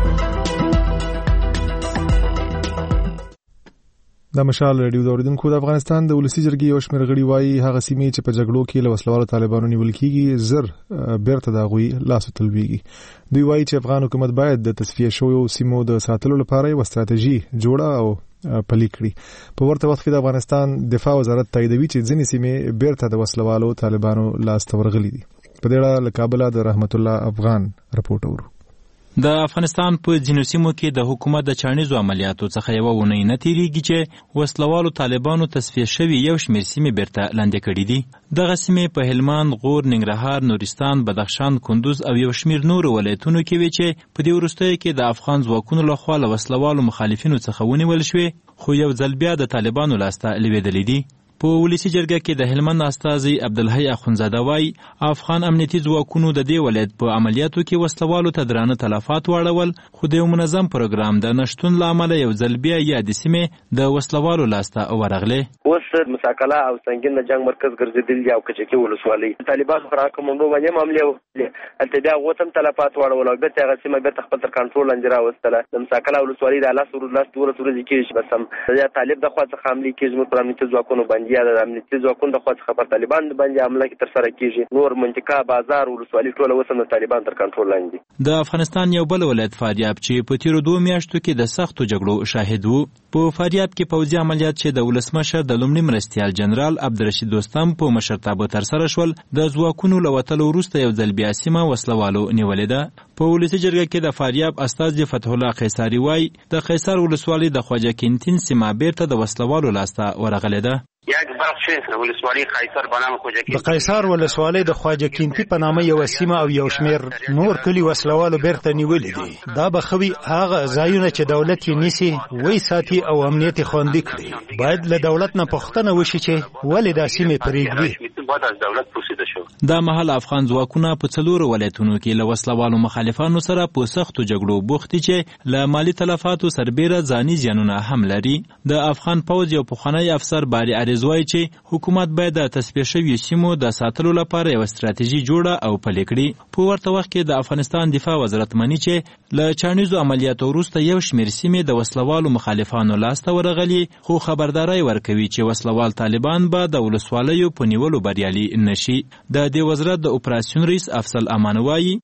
د مشال ریډیو د اوریدونکو د افغانستان د ولسی جرګې یو شمېر غړي وایي هغه سیمې چې په جګړو کې له وسلوالو طالبانو نیول کېږي زر بیرته د هغوی لاسو تلویږي. دوی وایي چې افغان حکومت باید د تصفیه شویو سیمو د ساتلو لپاره یوه ستراتیژي جوړه او پلي کړي. په ورته وخت کې د افغانستان دفاع وزارت تاییدوي چې ځینې سیمې بیرته د وسلوالو طالبانو لاس ته ورغلي دي. په دې اړه له کابله د رحمت الله افغان رپورټ اورو. د افغانستان په ځینو سیمو کې د حکومت د چاڼیزو عملیاتو څخه یوه اونۍ نه تیریږي چې وسلوالو طالبانو تصفیه شوي یو شمېر سیمې بیرته لاندې کړي دي. دغه سیمې په هلمند، غور، ننګرهار، نورستان، بدخشان، کندوز او یو شمېر نورو ولایتونو کې وي چې په دې وروستیو کې د افغان ځواکونو لخوا له وسلوالو مخالفینو څخه ونیول شوې، خو یو ځل بیا د طالبانو لاسته لوېدلې دي. په ولسی جرګه کې د هلمند استازي عبدالحی اخونزاده وایي افغان امنیتي ځواکونو د دې ولایت په عملیاتو کې وسلوالو ته درانه تلفات واړول، خو د یو منظم پروګرام د نشتون له امله یو ځل بیا یادې سیمې د وسلوالو لاسته ورغلې. اوس مساکله او سنگین د جنگ مرکز ګرځېدل او کچکي ولسوالۍ طالبانو پر کومندو باندې معاملې وکړې، هلته بیا وطن تلفات واړول او بیا هغه سیمه بیا خپل تر کنټرول لاندې راوستله. د مساکله ولسوالۍ د لاس ورځې کېږي بس هم د طالب د خوا څخه حملې کېږي پر امنیتي ځواکونو باندې یا د امنیتي ځواکونو د خوا څخه پر طالبان باندې حمله کې تر سره کېږي. نور منطقه بازار ولسوالۍ ټوله اوس هم د طالبان تر کنټرول لاندې. د افغانستان یو بل ولایت فاریاب چې په تیرو 2 میاشتو کې د سختو جګړو شاهد وو. په فاریاب کې پوځي عملیات چې د ولسمشر د لومړي مرستیال جنرال عبدالرشید دوستم په مشرتابه تر سره شول، د ځواکونو له وتلو وروسته یو ځل بیا سیمه وسلوالو نیولې ده. په ولسي جرګه کې د فاریاب استازي فتح الله قیصاري وایي د قیصر ولسوالۍ د خواجه کینتین سیمه بیرته د وسلوالو لاسته ورغلې ده. یک بخش ولسوالۍ قیصر په نامه خواجه کینتین د قیصر ولسوالۍ د خواجه کینتین په نامه یو سیمه او یو شمېر نور کلی وسلوالو بیرته نیولې دي. دا به خوي هغه ځایونه چې دولت یې نیسي وای ساتي او امنیت خوندي کړي. باید له دولت نه پوښتنه وشي چې ولې دا سیمه پرېږدي. بعد از دولت پوسیده شو. دا مهال افغان ځواکونه په 4 ولایتونو کې له وسلوالو مخالفانو سره په سختو جګړو بوخت دي چې له مالی تلفاتو سربیره ځاني زیانونه هم لري. د افغان پوځ یو پخوانی افسر باری عریضوای چې حکومت باید د تصفیه شویو سیمو د ساتلو لپاره یو ستراتیژي جوړه او پلي کړي. په ورته وخت کې د افغانستان دفاع وزارت مني چې له چاڼیزو عملیاتو وروسته یو شمېر سیمې د وسلوالو مخالفانو لاسته ورغلي، خو خبرداری ورکوي چې وسلوال طالبان به د ولسوالیو په نیولو بریالي نشي. د دې وزارت د اپراسیون رئیس افضل امان وایي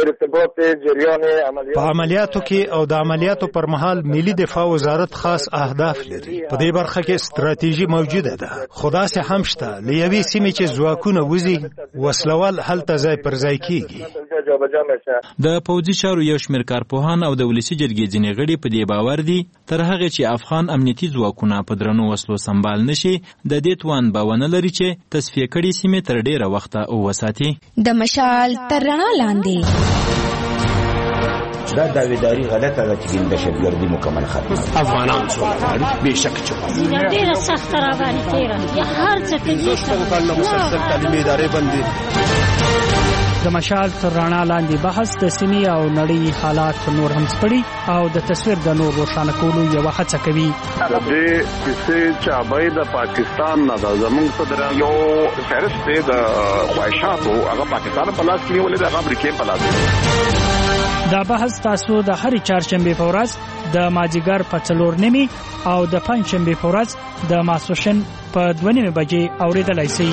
په عملیاتو کې او د عملیاتو پر مهال ملي دفاع وزارت خاص اهداف لري. په دې برخه کې ستراتیژي موجوده ده. خدا سه هم شته له یوې سیمې چې ځواکونه وزي وسلوال هلته ځای پر ځای کیږي. د پوځي چارو یو شمېر کارپوهان او د ولسی جرګې ځینې غړي په دې باور دي تر هغه چې افغان امنیتي ځواکونه په درنو وسلو سمبال نشي د دې توان به ونه لري چې تصفیه کړي سیمې تر ډیره وخته وساتي. د مشال تر رڼا لاندې دا داویداری غلطه ده چې دهشتګردي مکمل ختمه. افغانان سوله غواړي بېشکه چې غواړي. ډېره سخته راباندې تېره یا هر څه کوي. شپږ کلونه مسلسل تعلیمي ادارې بندې. د مشال تر رڼا لاندې بحث د سیمې او نړۍ حالات نور هم سپړي او د تصویر د نور روښانه کولو یوه هڅه کوي. د دې کیسې چابۍ د پاکستان نه ده. زموږ صدر یو فهرست دی د خواهشاتو، هغه پاکستان په لاس کې نیولې ده، هغه امریکې په لاس کې. دا بحث تاسو د هرې چهارشنبې په ورځ د مازدیګر په 4:30 او د پنجشنبې په ورځ د ماسپښین په 2:30 بجې اورېدلای شئ.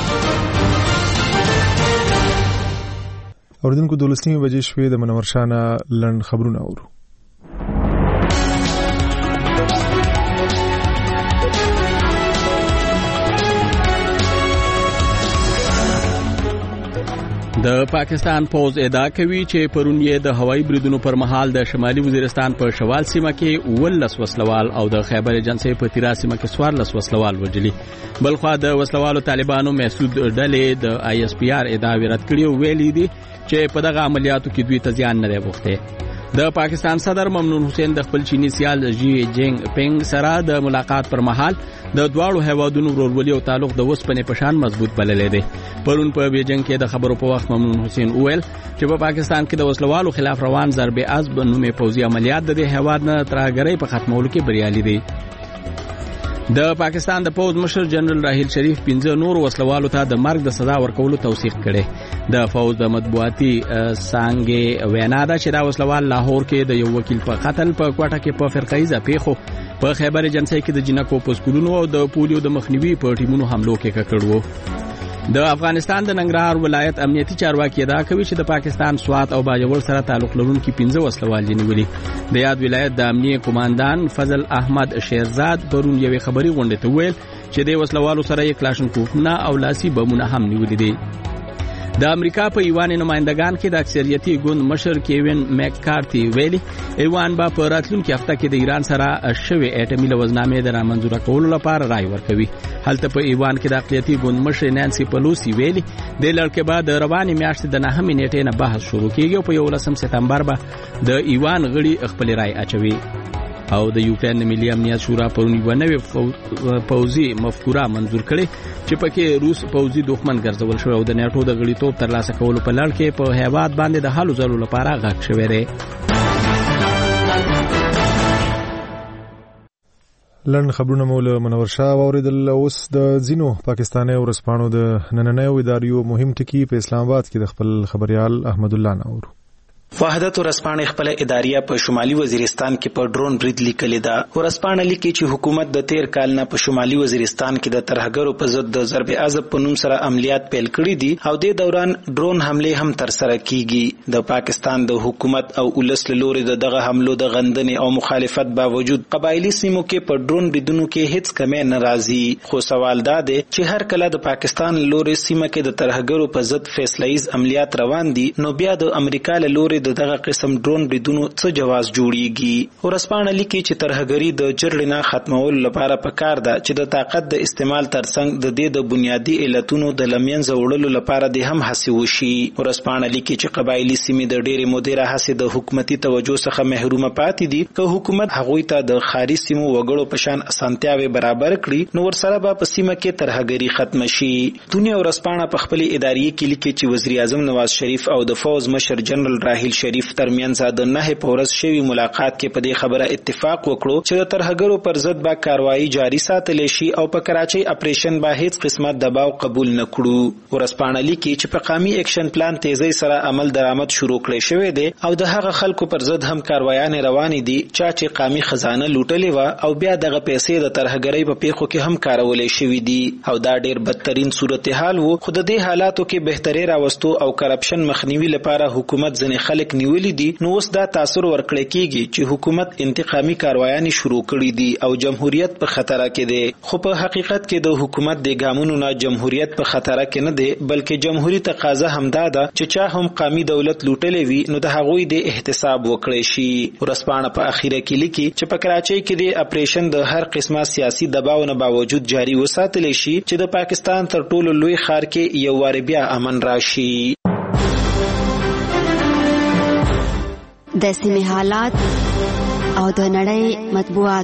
اوریدونکو 12 بجې شوې د منور شانه لند خبرونه اورو. د پاکستان پوز ادعا کوي چې پرون یې د هوایي بریدونو پر مهال د شمالي وزیرستان په شوال سیمه کې 19 وسلوال او د خیبر ایجنسی په تیرا سیمه کې 14 وسلوال وژلي. بلخوا د وسلوالو طالبانو محسود ډلې د ISPR ادعا رد کړې او ویلي دي چې په دغه عملیاتو کې دوی ته زیان نه دی غوښتی. د پاکستان صدر ممنون حسین د خپل چینی سیال جی جینګ پینګ سره د ملاقات پر مهال د دواړو هیوادونو ورورولي او تعلق د وسپنې په شان مضبوط بللی دی. پرون په بیجینګ کې د خبرو په وخت ممنون حسین وویل چې په پاکستان کې د وسلوالو خلاف روان ضرب عصب نومې پوځي عملیات د هیواد نه ترهګرۍ په ختمولو کې بریالي دي. د پاکستان د پوز مشر جنرال راحیل شریف 15 نور وسلوالو ته د مرګ د سزا ورکولو توثیق کړي. د فوز د مطبوعاتي څانګې وینا ده چې دا وسلوال لاهور کې د یو وکیل په قتل، په کوټه کې په فرقایزه پیښو، په خیبر ایجنسی کې د جنکو په سکولونو او د پولیو د مخنیوي په ټیمونو حملو کې ککړ وو. د افغانستان د ننګرهار ولایت امنیتي چارواکي ادعا کوي چې د پاکستان سوات او باجوړ سره تعلق لرونکي 15 وسلوال نیولي. د یاد ولایت د امنیه کمانډان فضل احمد شیرزاد پرون یوې خبري غونډې ته ویل چې د وسلوالو سره یې کلاشنکوفونه او لاسي بمونه هم نیولي دي. د امریکا په ایوان نمائندگان کې د اکثریتي ګوند مشر کیوین میککارتي ویلي ایوان با په راتلونکي هفته کې د ایران سره شوی اټومي لوزنامې د رامنځور کولو لپاره رائے ورکوي. هلته په ایوان کې د اقلیتي ګوند مشر نانسي پلوسی ویلي د لړکې بعد د رواني میاشتې د 9 نیټې نه بحث شروع کیږي او په 11 سپتمبر به د ایوان غړي خپل رائے اچوي. او د یوکرين ملي امنیت شورا پرون یو نوې پوځي مفکوره منظور کړي چې پکې روس پوځي دښمن ګرځول شو او د نیټو د غړیتوب ترلاسه کولو په لړ کې په هیواد باندې د حل زلو لپاره غږ شوی دی. لند خبرونه مول منور شاه اوریدل. اوس د زینو پاکستاني ورسپانو د نننیو اداریو مهم ټکی په اسلام آباد کې د خپل خبريال احمد الله نور. وحدت ورسپانه خپل اداریه په شمالي وزیرستان کې په ډرون برید لیکلې ده. ورسپانه لیکي چې حکومت د 13 کال نه په شمالي وزیرستان کې د ترهګرو په ضد د ضرب عصب په نوم سره عملیات پیل کړي دي او د دوران ډرون حمله هم تر سره کیږي. د پاکستان د حکومت او ولس لوري دغه حملو د غندنې او مخالفت باوجود قبایلی سیمو کې په ډرون بریدونو کې هیڅ کمی نه راځي. خو سوال دا دی چې هر کله د پاکستان لوري سیمه کې د ترهګرو په ضد فیصله‌ایز عملیات روان دي نو بیا د امریکا لوري دغه قسم ډرون بریدونو څه جواز جوړیږي. ورسپانه لیکي چې ترهګری د جرړې نه ختمولو لپاره پکار ده چې د طاقت د استعمال ترڅنګ د دې د بنیادی علتونو د لمنځه وړلو لپاره د هم هڅې وشي. ورسپانه لیکي چې قبایلی سیمې د ډېرې مودې راهیسې د حکومتي توجه څخه محرومه پاتې دي. که حکومت هغوی ته د خاري سیمو وګړو په شان اسانتیاوې برابر کړي نو ورسره به په سیمه کې ترهګری ختم شي. دنیا ورسپانه په خپل ادارې کې لیکي چې وزیر اعظم نواز شریف او د فوز مشر جنرال راحیل شریف ترمنځ د 9 په ورځ شوی ملاقات کې په دې خبره اتفاق وکړو چې د ترهګرو پر ضد به کاروایی جاری ساتل شي او په کراچۍ اپریشن به هیڅ قسمه دباو قبول نه کړو. ورسپانه لیکي چې په قومي اکشن پلان تیزی سره عمل درآمد شروع کړی شوی دی او د هغه خلکو پر ضد هم کاروایان روانې دي چې قومي خزانه لوټلې و او بیا دغه پیسې د ترهګرۍ په پیښو کې هم کارولې شوې دي او دا ډېر بدترین صورتحال وو. خو د دې حالاتو کې بهتري راوستو او کرپشن مخنیوي لپاره حکومت ځنې خلک نیولې دي. نو اوس دا تاثیر ورکړی کیږي چې حکومت انتقامي کاروایان شروع کړي دي او جمهوریت په خطر کې دی. خو په حقیقت کې د حکومت د ګامونو نه جمهوریت په خطر کې نه دی بلکې جمهوریت تقاضا همدا ده چې چا هم قومي دولت لوټلې وي نو د هغوی د احتساب وکړي شي. ورسپانه په اخیره کې لیکي چې په کراچۍ کې د اپریشن د هر قسمه سیاسي دباو نه باوجود جاری وساتل شي چې د پاکستان تر ټولو لوی ښار کې یو وار بیا امن راشي. د سیمې حالات او د نړۍ مطبوعات.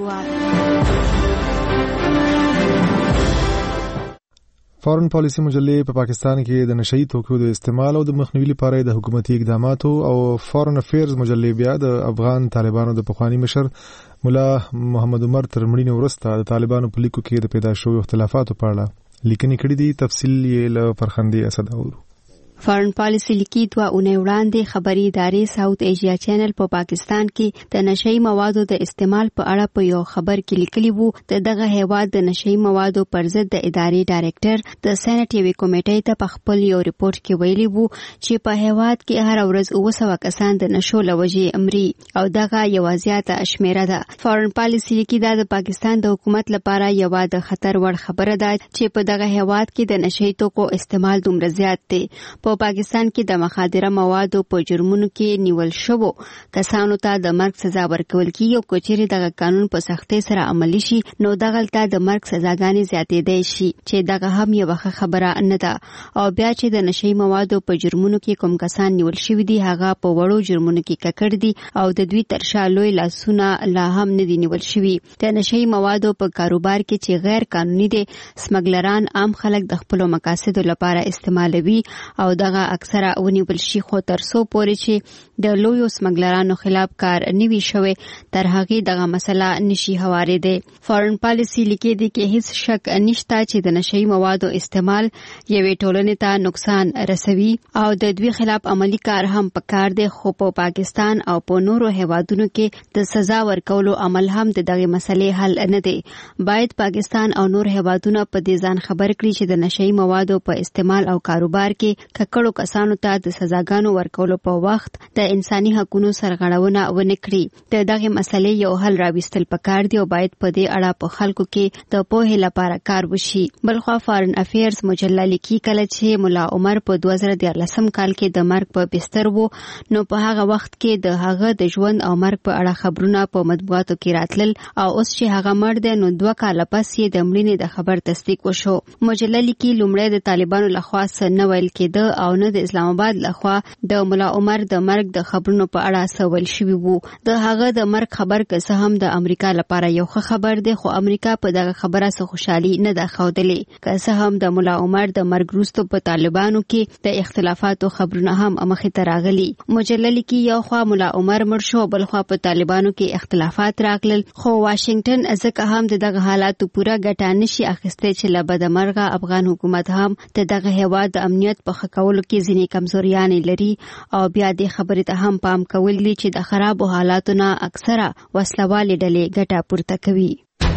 فارن پالیسی مجلې په پاکستان کې د نشئی توکو د استعمال او د مخنیوي لپاره د حکومتي اقداماتو او فارن افیرز مجلې بیا د افغان طالبانو د پخوانی مشر مولا محمد عمر تر مړینې وروسته د طالبانو په لیکو کې د پیدا شویو اختلافاتو په اړه لیکنې کړې دي. تفصیل یې له فرخندې اسد اورو. فارن پالیسی لیکي 2 اونۍ وړاندې خبري ادارې ساوث ایشیا چینل په پاکستان کې د نشئی موادو د استعمال په اړه په یو خبر کې لیکلي وو چې دغه هیواد د نشئی موادو پر ضد د ادارې ډایریکټر د سېنات یوې کمیټې ته په خپل یو ریپورت کې ویلي وو چې په هیواد کې هر ورځ 900 کسان د نشو لوجې امري او دغه یو زیاته شمیره ده. فارن پالیسی لیکي دا د پاکستان د حکومت لپاره یو د خطر وړ خبره ده چې په دغه هیواد کې د نشئی توکو استعمال دومره زیات دی. په پاکستان کې د مخدره موادو په جرمونو کې نیول شوو کسانو ته د مرګ سزا ورکول کیږي او کچېرې دغه قانون په سختۍ سره عملی شي نو دغلته د مرګ سزاګانې زیاتېدای شي چې دغه هم یو خبره نه ده. او بیا چې د نشئی موادو په جرمونو کې کوم کسان نیول شوي دي هغه په وړو جرمونو کې ککړ دي او د دوی تر شا لوی لاسونه لا هم نه دي نیول شوي. د نشئی موادو په کاروبار کې چې غیر قانوني دي سمګلران عام خلک د خپل مقاصدو لپاره استعمالوي او دغه اکثره ونیول شي خو تر څو پورې چې د لویو سمګلرانو خلاف کار نوي شوی تر هغه دغه مسله نشي هوارېده. فارن پالیسی لیکي دي کې هیڅ شک نشته چې د نشئی موادو استعمال یوې ټولنې ته نقصان رسوي او د دوی خلاف عملی کار هم پکار دی خو په پاکستان او په نورو هیوادونو کې د سزا ورکولو عمل هم د دغه مسلې حل نه دی. باید پاکستان او نور هیوادونه په دې ځان خبر کړي چې د نشئی موادو په استعمال او کاروبار کې ککړو کسانو ته د سزاګانو ورکولو په وخت د انساني حقوقو سرغړونه ونه کړي. د دغه مسلې یو حل راوستل پکار دی او باید په دې اړه په خلکو کې د پوهې لپاره کار وشي. بلخوا فارن افیرز مجله لیکي کله چې مولا عمر په 2013 کال کې د مرګ په بستر وو نو په هغه وخت کې د هغه د ژوند او مرګ په اړه خبرونه په مطبوعاتو کې راتلل او اوس چې هغه مړ دی نو 2 کال پس یې د مړینې د خبر تصدیق وشو. مجله لیکي لومړی د طالبانو لخوا څه نه ویل کېده او نه د اسلام آباد لخوا د مولا عمر د مرګ د خبرونو په اړه سوال شوی وو. د هغه د مرګ خبر که څه هم د امریکا لپاره یو ښه خبر دی خو امریکا په دغه خبره څه خوشحالي نه ده ښودلې. که څه هم د مولا عمر د مرګ وروسته په طالبانو کې د اختلافاتو خبرونه هم مخې ته راغلي. مجله لیکي یو خوا مولا عمر مړ شو بل خوا په طالبانو کې اختلافات راغلل خو واشنگټن ځکه هم دغه حالاتو پوره ګټه نشي اخیستې چې له بدمرغه افغان حکومت هم دغه هیواد د امنیت په ښه کولو کې ځینې کمزوریانې لري او بیا دې خبرې ته هم پام کول دي چې د خرابو حالاتو نه اکثره وسلوالې ډلې ګټه پورته کوي.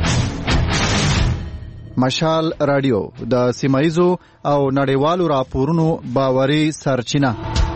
مشال رادیو د سیمایزو او نړیوالو راپورونو باوري سرچینه.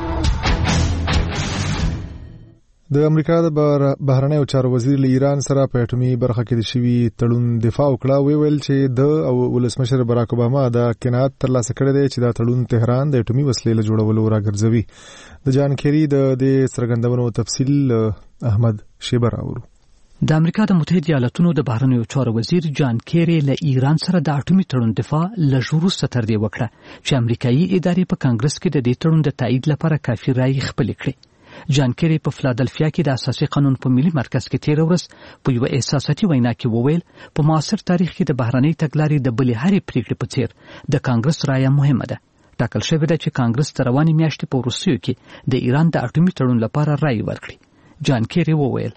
د امریکا د بهرنیو چارو وزیر له ایران سره په اټومي برخه کې د شوي تړون دفاع وکړه. ویل چې د او ولسمشر براک اوباما د قناعت ترلاسه کړی دی چې دا تړون تهران د اټومي وسلې له جوړولو راګرځوي. د جان کیری د دې څرګندونو تفصیل احمد شیبر اورو. د امریکا د متحده ایالاتونو د بهرنیو چارو وزیر جان کیری له ایران سره د اټومي تړون دفاع له شروع تر دې وکړه چې امریکایي ادارې په کانګرس کې د دې تړون د تایید لپاره کافي رائے خپل کړي. جان کیری په فلادلفیا کې د اساسي قانون په ملي مرکز کې تیر ورځ په یو احساساتي وینا کې وویل په معاصر تاریخ کې د بهرنۍ تګلارې د بلې هرې پریکړې په څیر د کانګرس رایه مهمه ده. ټاکل شوې ده چې کانګرس تر روانې میاشتې په وروستیو کې د ایران د اټومي تړون لپاره رایه ورکړي. جان کیری وویل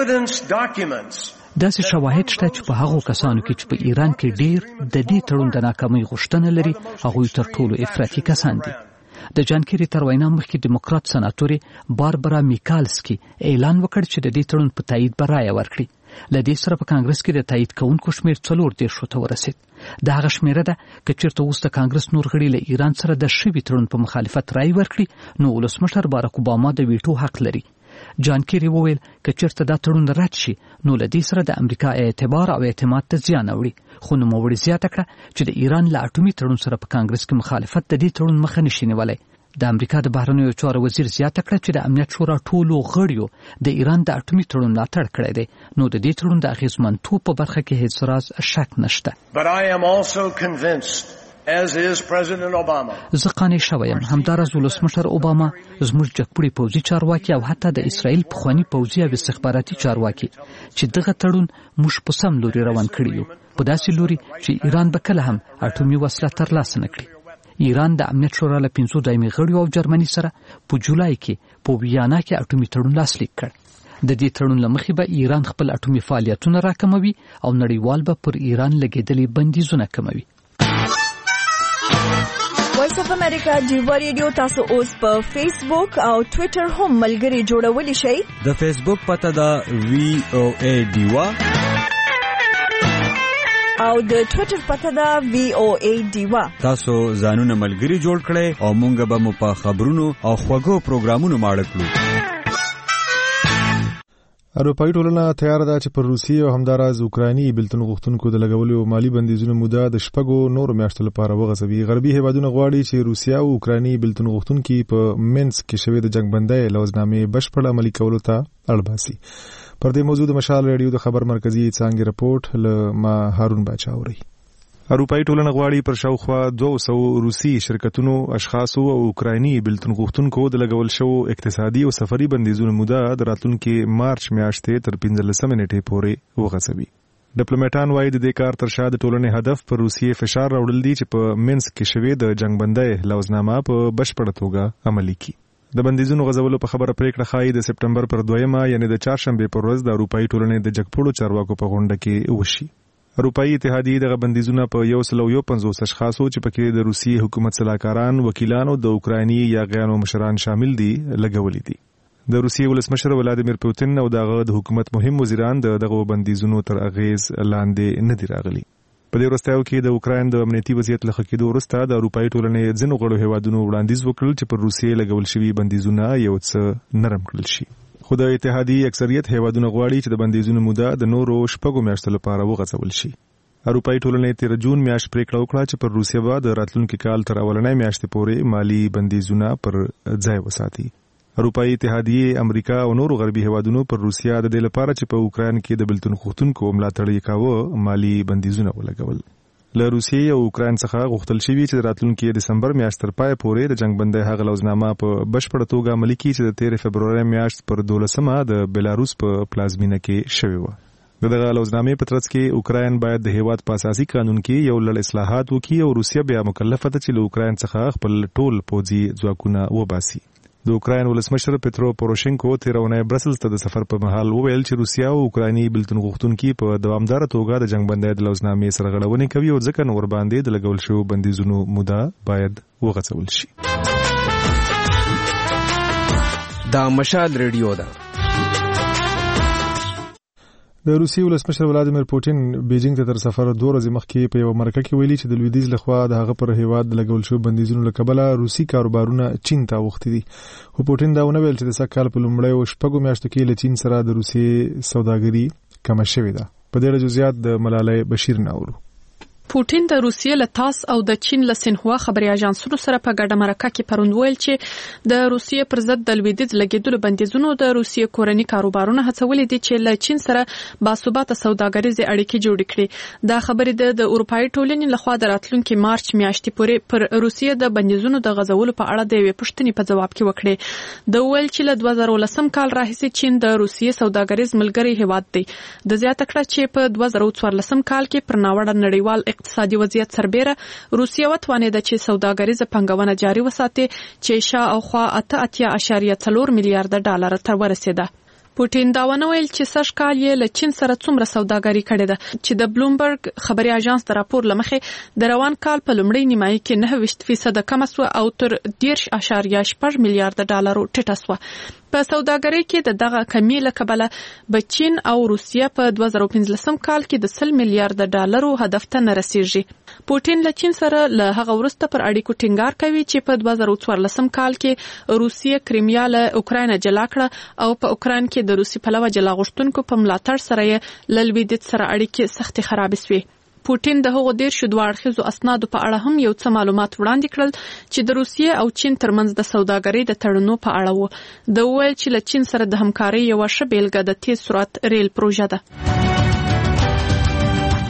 داسې شواهد شته چې په هغو کسانو کې چې په ایران کې ډیر د دې تړون د ناکامۍ غوښتنه لري هغوی تر ټولو افراطي کسان دي. د جان کیری تر وینا مخکې دیموکرات سناتوري باربرا میکالسکی اعلان وکړ چې د دې تړون په تایید به رایه ورکړي. له دې سره په کانګرس کې د تایید کوونکو شمیر 40 ته ورسید. دا هغه شمیره ده چې چیرته اوس د کانګرس نور غړي له ایران سره د شوي تړون په مخالفت رایه ورکړي نو ولسمشر باراک اوباما د ویټو حق لري. جان کیری وویل که چیرته دا تړون رد شي نو له دې سره د امریکا اعتبار او اعتماد ته زیان اوري. خو نوموړي زیاته کړه چې د ایران له اټومي تړون سره په کانګرس کې مخالفت د دې تړون مخه نشي نیولی. د امریکا د بهرنیو چارو وزیر زیاته کړه چې د امنیت شورا ټولو غړیو د ایران د اټومي تړون ملاتړ کړی دی نو د دې تړون د اغیزمنتوب په برخه کې هیڅ راز شک نشته. But I am also convinced as is President Obama. زه قانع شوم همدارس ولسمشر اوباما زموږ جګپړي پوځي چارواکي او حتی د اسرائیل پخوانی پوځي او استخباراتي چارواکي چې دغه تړون موږ په سم لوري روان کړی یو په داسې لوري چې ایران به کله هم اټومي وسله ترلاسه نه کړي. ایران د امنیت شورا له 5 دایمي غړیو او جرمني سره په جولای کې په ویانا کې اټومي تړون لاسلیک کړ. د دې تړون لمخې به ایران خپل اټومي فعالیتونه راکموي او نړیوال به پر ایران لګیدلې بندیزونه کموي. وایس اف امریکا ډیوا ریډیو تاسو اوس په فیسبوک او ټوئیټر هم ملګري جوړولی شئ. د فیسبوک پته دا VOA ډیوا او د ټوئیټر پته دا VOA ډیوا. تاسو ځانونه ملګري جوړ کړئ او مونږ به مو په خبرونو او خوږو پروګرامونو ماړه کړو. اروپایي ټولنه تیار ده چې پر روسیې او همداراز اوکرایني بېلتون غوښتونکو د لګولو مالی بندیزونو موده د 6 نورو میاشتو لپاره وغځوي. غربي هیوادونه غواړي چې روسیا او اوکرایني بېلتون غوښتونکي په منسک کې شوې د جنگ بندۍ لوزنامې بشپړ عملي کولو ته اړ باسي. پر دې موضوع د مشال ریډیو د خبر مرکزی څانګې رپورټ له ما هارون باچا اوري. اروپایي ټولنه غواړي پر شاوخوا 200 روسي شرکتونو اشخاصو او اوکرایني بېلتون غوښتونکو د لګول شو اقتصادي او سفري بندیزونو موده د راتلونکي مارچ میاشتې تر 15 نیټې پورې وغځوي. ډیپلوماټان وايي د دې کار تر شا د ټولنې هدف پر روسیې فشار راوړل دي چې په منسک کې شوې د جنگ بندۍ لوزنامه په بشپړه توګه عملي کړي. د بندیزونو غځولو په خبره پریکړه ښایي د سپټمبر پر 2 یعنی د چهارشنبه پر ورځ د اروپایي ټولنې د جګپړو چارواکو په غونډه کې وشي. اروپایي اتحادیه دغه بندیزونه په 150 اشخاصو چې پکې د روسي حکومت صلاحکاران، وکیلانو، د اوکرایني یاغیانو مشران شامل دي لګولې دي. د روسي ولسمشر ولادیمیر پوتین او دغه د حکومت مهم وزیران دغه بندیزونو تر اغیز لاندې نه دي راغلي. په دې وروستیو کې د اوکراین د امنیتي وضعیت له ښه کېدو وروسته د اروپایي ټولنې ځینو غړو هیوادونو وړاندیز وکړل چې پر روسیې لګول شوي بندیزونه یو څه نرم کړل شي. خو د اتحادیې اکثریت هیوادونه غواړي چې د بندیزونو موده د نورو 6 میاشتو لپاره وغځول شي. اروپایي ټولنې 13 جون میاشت پریکړه وکړه چې پر روسیه به د راتلونکي کال تر اولنۍ میاشتې پورې مالی بندیزونه پر ځای وساتي. اروپایي اتحادیه، امریکا او نورو غربي هیوادونو پر روسیه د دې لپاره چې په اوکراین کې د بېلتون غوښتونکو ملاتړ یې کاوه مالی بندیزونه ولګول. له روسیې او اوکراین څخه غوښتل شوي چې راتلونکي دسمبر میاشت تر پای پورې د جنگ بندۍ هغه لوزنامه په بشپړه توګه عملي کړي چې د 13 فبروري میاشت پر 12 د بلاروس په پلازمینه کې شوې وه. دغه لوزنامې په ترڅ کې اوکراین باید د هیواد په اساسي قانون کې یو لړ اصلاحات وکړي او روسیه بیا مکلفه ده چې له اوکراین څخه خپل ټول پوځي ځواکونه وباسي. د اوکراین ولسمشر پترو پوروشینکو تیرونه برسلز ته د سفر په مهال وویل چې روسیا او اوکرایني بېلتون غوښتونکي په دوامدار توګه د جنگ بندۍ د لوزنامې سره غړونې کوي او ځکه نور باندې د لګول شو بندیزونو موده باید وغځول شي. دا مشال ریډیو ده. د روسي ولسمشر ولادیمیر پوتین بیجینګ ته تر سفر 2 ورځې مخکې په یو مرکه کې ویلي چې د لویدیځ لخوا د هغه پر هیواد لګول شو بندیزونو له کبله روسي کاروبارونه چین ته اوښتي دي. خو پوتین دا ونه ویل چې د سکهال په لومړیو 6 میاشتو کې له چین سره د روسي سوداګري کمه شوې ده. په دې اړه جزئیات د ملالۍ بشیر ناورو. پوتین د روسیې له تاس او د چین له سنهوا خبري اژانسونو سره په ګډه مرکه کې پروند ویل چې د روسیې پر ضد د لویدیځ لګیدلو بندیزونو د روسیې کورني کاروبارونه هڅولې دي چې له چین سره باثباته سوداګریزي اړیکې جوړې کړي. دا خبرې د اروپایي ټولنې لخوا د راتلونکي مارچ میاشتې پورې پر روسیې د بندیزونو د غځولو په اړه د یوې پوښتنې په جواب کې وکړي. د ویل چې له 2013 کال راهیسې چین د روسیې سوداګریز ملګری هیواد دی. د زیاته کړه چې په 2014 کال کې پر ناوړه نړیوال اقتصادي وضعیت سربېره روسیه وتوانېده چې سوداګریزه پنګونه جاري وساتي چې شاوخوا 8.4 میلیارډ ډالر ته ورسېده. پوتین دا ونه ویل چې سږ کال یې له چین سره څومره سوداګري کړې ده چې د بلومبرګ خبري اژانس د راپور لمخې د روان کال په لومړۍ نیمایي کې 9% کم شو او تر 10.8 میلیارډ ډالر ټیټه شو. په سوداګرۍ کې دغه کمی له کبله به چین او روسیه په 2015 کال کې د 100 میلیارډ ډالر هدف ته نه رسیږي. پوتین له چین سره له هغه وروسته پر اړیکو ټینګار کوي چې په 2014 کال کې روسیه کریمیا له اوکراین جلا کړه او په اوکراین کې د روسي پلوه جلا غوښتونکو په ملاتړ سره یې له لویدیځ سره اړیکې سختي خراب شوې. پوتین د هغو 10 دوه اسنادو په اړه هم یو څه معلومات وړاندې کړل چې د روسیې او چین ترمنځ د سوداګرۍ د تړونو په اړه وو. د ویل چې له چین سره د همکارۍ یو ښه بیلګه د تیز سرعت ریل پروژه ده.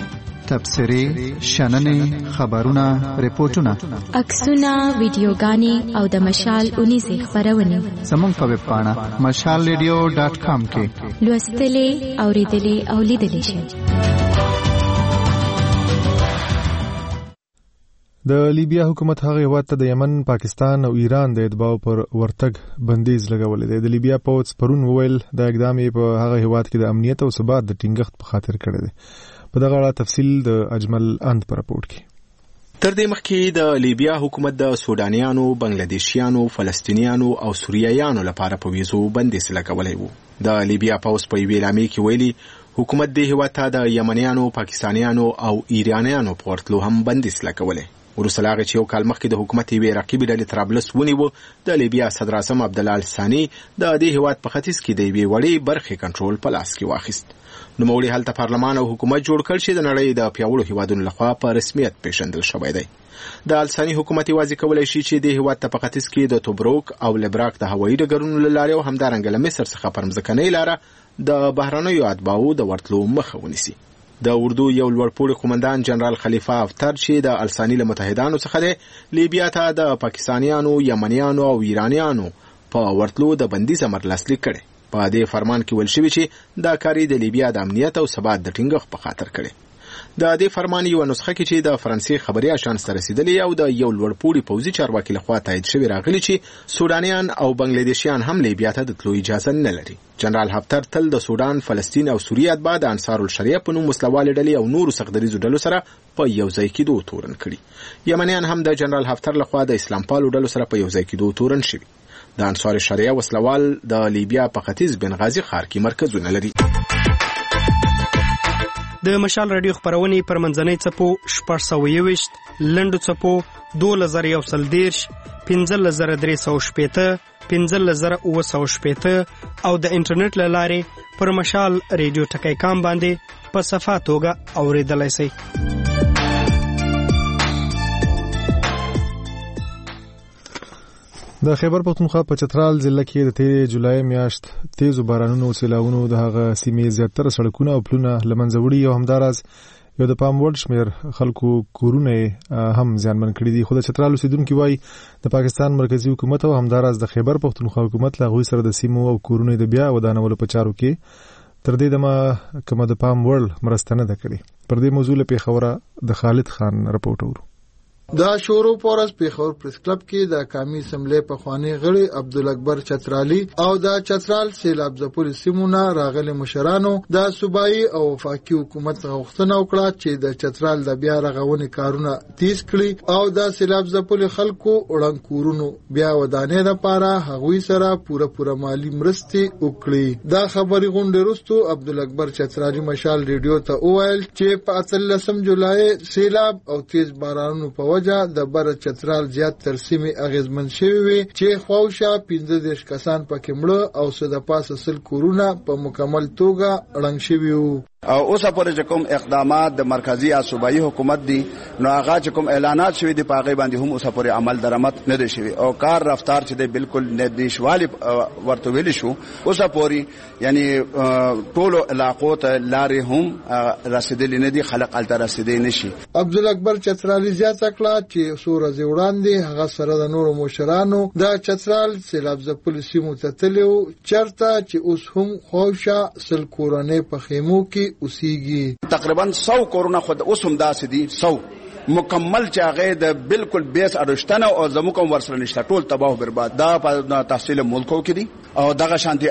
تبصرې شننې خبرونه ریپورتونه عکسونه ویډیوګانې او د مشال 19 خبرونه زموږ په ویب پاڼه mashalradio.com کې لوستلې اوریدلې او لیدلې شئ. د لیبیا حکومت هغه هیواد ته د یمن، پاکستان او ایران د اتباعو پر ورتګ بندیز لګولې دی. د لیبیا پوځ پرون وویل د اقدام په هغه هیواد کې د امنیت او ثبات د ټینګښت په خاطر کړی دی. په دغه اړه تفصیل د اجمل اند په راپورټ کې. تر دې مخکې د لیبیا حکومت د سودانیانو، بنگلادیشیانو، فلسطینیانو او سوریایانو لپاره په ویزو بندیز لګولی و. د لیبیا پوځ په یوې اعلامیه کې ویلي حکومت د هیواد ته د یمنیانو، پاکستانیانو او ایرانیانو په ورتلو هم بندیز لګولی. وروسته له هغې چې یو کال مخکې د حکومت یوې رقیبې ډلې طرابلس ونیو، د لیبیا صدر اعظم عبدالله الثاني د دې هیواد په ختیځ کې د یوې وړې برخې کنټرول په لاس کې واخیست. نوموړي هلته پارلمان او حکومت جوړ کړ چې د نړۍ د پیاوړو هیوادونو لخوا په رسمیت پیژندل شوی دی. د الثاني حکومت یوازې کولی شي چې د هیواد ته په ختیځ کې د توبروک او لبراک د هوایي ډګرونو له لارې او همدارنګه له مصر څخه پر مځکنۍ لاره د بهرنیو اتباعو د ورتلو مخه ونیسي. د اردو یو لوړپوړي قومندان جنرال خلیفه افتر چې د الثاني له متحدانو څخه دی، لیبیا ته د پاکستانیانو، یمنیانو او ایرانیانو په ورتلو د بندیز امر لاسلیک کړي. په دې فرمان کې ویل شوي چې دا کاری د لیبیا د امنیت او ثبات د ټینګښت په خاطر کړي. د دې فرمان یو نسخه کې چې د فرانسې خبري اژانس ته رسیدلې او د یو لوړپوړي پوځي چارواکي لخوا تایید شوی راغلی چې سودانیان او بنگلادیشیان هم لیبیا ته د تلو اجازه نه لري. جنرال هفتر تل د سودان، فلسطین او سوریه اتباع د انصار الشریعه په نوم مسلوالې ډلې او نورو سختدریزو ډلو سره په یو ځای کېدو تورن کړي. یمنیان هم د جنرال هفتر لخوا د اسلام پالو ډلو سره په یو ځای کېدو تورن شوي. د انصار الشریعه وسلوال د لیبیا په ختیځ بنغازي ښار کې مرکزونه لري. د مشال رادیو خبرونه پر منځنۍ څپو 621 لنډو څپو 2130 15380 15980 او د انټرنیټ له لارې پر مشال رادیو ټکی کام باندې په صفه توګه اوریدلای شئ. د خیبر پختونخوا په چترال ضلع کې د 3 جولای میاشت تیزو بارانونو او سیلاوونو د هغه سیمې زیاتره سړکونه او پلونه لمنځه وړي او همداراز یو د پام وړ شمېر خلکو کورونه هم زیانمن کړي دي. خو د چترال اوسیدونکو وایي د پاکستان مرکزی حکومت او همداراز د خیبر پختونخوا حکومت له هغوی سره د سیمو او کورونو د بیا ودانولو په چارو کې تر دې دمه کومه د پام وړ مرسته نه ده کړې. پر دې موضوع له پیښوره د خالد خان رپورټ اورو. دا شورو پورس پیښور پریس کلب کې د قومي اسمبلی په خوانی غړي عبدالاکبر چترالی او د چترال سیلاب ځپل سیمونه راغلي مشرانو د صوبایي او وفاقي حکومت غوښتنه وکړه چې د چترال د بیا رغونې کارونه تیز کړي او د سیلاب ځپل خلکو وړاندې کورونو بیا ودانې لپاره هغوی سره پوره مالی مرستې وکړي. دا خبري غونډه وروسته عبدالاکبر چترالی مشال ریډیو ته وویل چې په 18 جولای سیلاب او تیز بارانونو په د بر چترال زیات تر سیمې اغیزمن شوی وي چې خواوشا 15 کسان پکې مړه او سده پاسه سل کورونه په مکمل توګه رنګ شوی وو. او اوسه پورې کوم اقدامات د مرکزی او صوبایي حکومت دي نو هغه کوم اعلانات شوی دي پاغه باندې هم اوسه پورې عمل درآمد نه دي شوی او کار رفتار چې د بالکل ندیشوالي ورته ویل شو اوسه پورې یعنی ټول علاقو ته لارې هم رسیدلې نه دي، خلک الته رسیدي نشي. عبدالاکبر چترالی زیات کړه چې سور از وړاندې هغه سره د نورو مشرانو د چترال سیلاب ځپل سیمو ته تلو چرته چې اوس هم خوښه سل کورونه په خیمو کې اوسېږي. تقریبا 100 کورونه خود اوس هم داسې دي 100 مکمل چې هغه د بالکل بیس اډشتنه او زموږ کوم ورسره نشته، ټول تباہ برباد. دا په تحصیل ملکو کې دي او دغه شانتي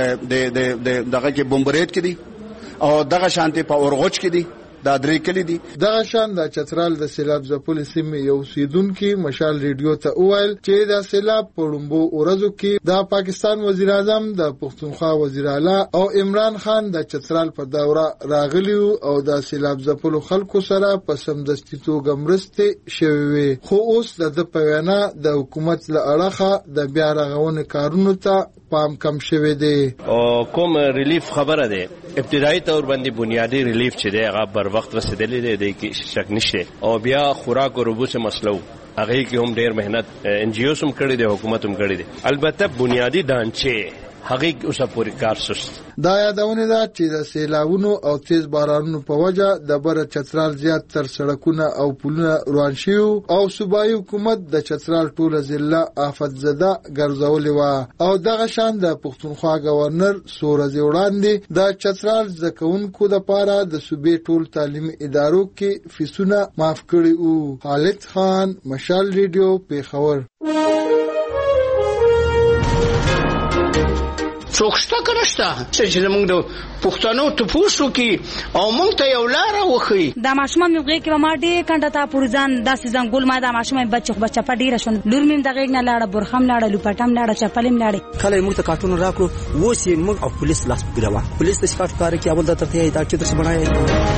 دغه کې بمبریټ کې دي او دغه شانتي په اورغوچ کې دي. دا درې کلی دي. دغه شان د چترال د سیلاب ځپل سیمې یو سیدونکو مشال ریډیو ته وویل چې د سیلاب په لومبو ورځو کې د پاکستان وزیر اعظم د پښتونخوا وزیر اعلی او عمران خان د چترال په دوره راغلی او د سیلاب ځپل خلکو سره په سمدستي توګه مرسته شوی، خو اوس د پوینا د حکومت له اړخه د بیا رغونې کارونو ته پام کم شوی دی. او کوم ریلیف خبره ده ابتدایي تور باندې بنیادی ریلیف چې دی هغه بر وخت رسیدلی دی کې شک نشته او بیا خوراک او ربو سه مسلو هغه کې هم ډیر مهنت ان جی او سم کړی دی، حکومت هم کړی دی. البته بنیادی ډانچه هغه اوسه پوری کار سست. دا یادونه ده چې د سیلاوونو او تیز بارانونو په وجه د بره چترال زیات تر سړکونه او پلونه روان شوي او صوبایي حکومت د چترال ټوله ضلع آفت زده ګرځولې وه او دغه شان د پښتونخوا گورنر څو ورځې وړاندې د چترال زده کوونکو دپاره د صوبې ټول تعلیمي ادارو کې فیسونه معاف کړي وو. خالد خان، مشال ریډیو، پیښور. څوک شته که نشته چې زموږ د پښتنو تپوس وکړي او موږ ته یو لاره وښیي. دا ماشومان مې غېږ کې به ما ډېر کنډه ته پورې ځان داسې ځنګول ما دا ماشومان بچه چپه ډېره شوه. لور مې د غېږ نه لاړه، برخه م لاړه، لوپټه م لاړه، چپلې م لاړې. کله یې موږ ته کارټونه راکړو، اوس یې موږ او پولیس لاس په ګیله وه. پولیس د شکایت کار کې اول دا ترته دا چتر سے بنای.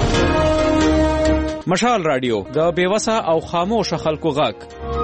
مشال رادیو د بیوسه او خاموش خلکو غږ.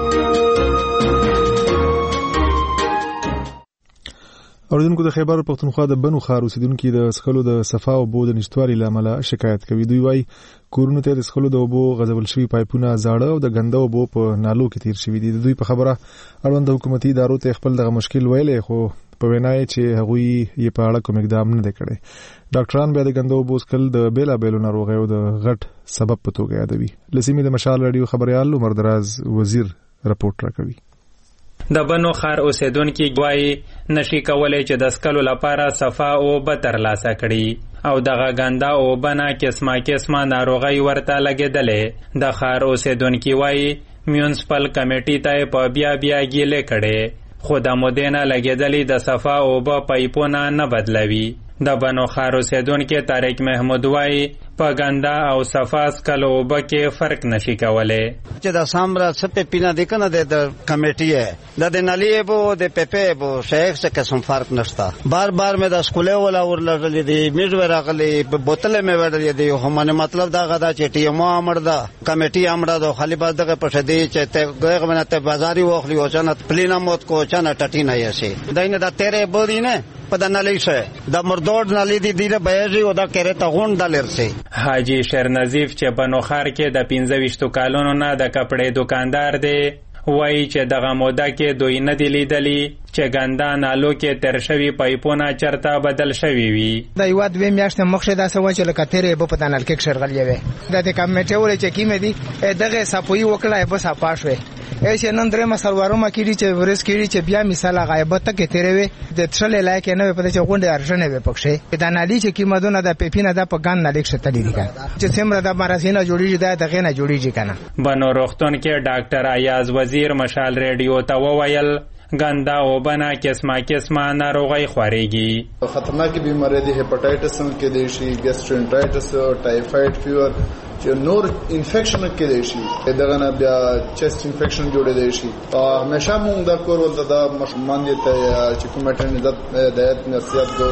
اوریدونکو د خیبر پښتونخوا د بنو ښار اوسیدونکو د سکلو د صفا او بو د نشټوالي لامل شکایت کوي. دوی وايي کورونو ته د سکلو د اوبو غځول شوی پایپونه زاړه او د ګنده اوبو په نالو کې تیر شوی دي. دوی په خبره اړوند حکومتي ادارو ته خپل دغه مشکل ویلې، خو په وینای چې هغوی یې په اړه کوم اقدام نه کړي. ډاکټران بیا د ګنده اوبو سکل د بیلا بیلو ناروغیو د غټ سبب په توګه یادوي. لسیمې د مشال رادیو خبريال عمر دراز وزیر رپورټ راکوي. د بنو ښار اوسیدونکي وایي نشي کولای چې د سکلو لپاره صفا اوبه ترلاسه کړي او دغه ګنده اوبه نه قسمه ناروغۍ ورته لګېدلې. د ښار اوسیدونکي وایي میونسپل کمیټې ته په بیا ګیلې کړې، خو د مودې نه لګېدلې د صفا اوبه پایپونه نه بدلوي. د بنو ښار اوسیدونکي طارق محمود وایي په ګنده او صفا سکل اوبه کې فرق نشي کولی. چې د سامره سپه پینا د کنه د کمیټې د نالی بو د پپې بو شیخ څخه قسم فرق نشتا. بار مې د سکوله ولا ورلړلې دي، میډ ورغلې بوتل مې وړلې دي. همانه مطلب دا غدا چې ټیمو امردا کمیټي امردا د خالی باز دغه پښه دی چې ته غوغه منته بازاري وخلی او چانه پلینا موت کو چانه ټټی نه یې دینه دا تیرې بودی نه پد نالی شه د مردود نالی دی دیره بیاجی او دا کړه ته غون دلر سي. حاجی شیر نظیف چې بنو ښار کې د 25 کالونو نه د کپړې دکاندار دی وایي چې دغه موده کې دوی نه دی لیدلی چې ګنده نالو کې تر شوي پایپونه چرته بدل شوي وي. د یو دوه میاشتې مخکې داسې و چې لکه تیرې به په نل کې شرغلې وي. د کمیټې ولې چې کیمې دي دغه صفوي وکړای به صفا شوي. ایسه نن درې مسلوارو کېږي چې ورس کېږي چې بیا مثال غایبه ته کې تیرې وي د ترلې لایق نه په چې غونډه ارژنه وي پکښې د نالي چې کیمدونه د پیپینه د په ګان نلیک شته دي چې څومره د مرزینه جوړیږي د غینه جوړیږي کنه. بنو روغتون کې ډاکټر ایاز وزیر مشال ریډیو ته وویل ګنده اوبه نه قسمه ناروغۍ خورېږي. خطرناکې بیماری دي، هپاټایټس هم کېدای شي، ګیسټرنټرایټس، ټایفاید فیور، چې نور انفیکشن کېدای شي، دغه نه بیا چیسټ انفیکشن جوړېدای شي. همیشه موږ دا کور ولته دا ماشومان دي ته چې کومه ټنډه هدایت نصیحت دو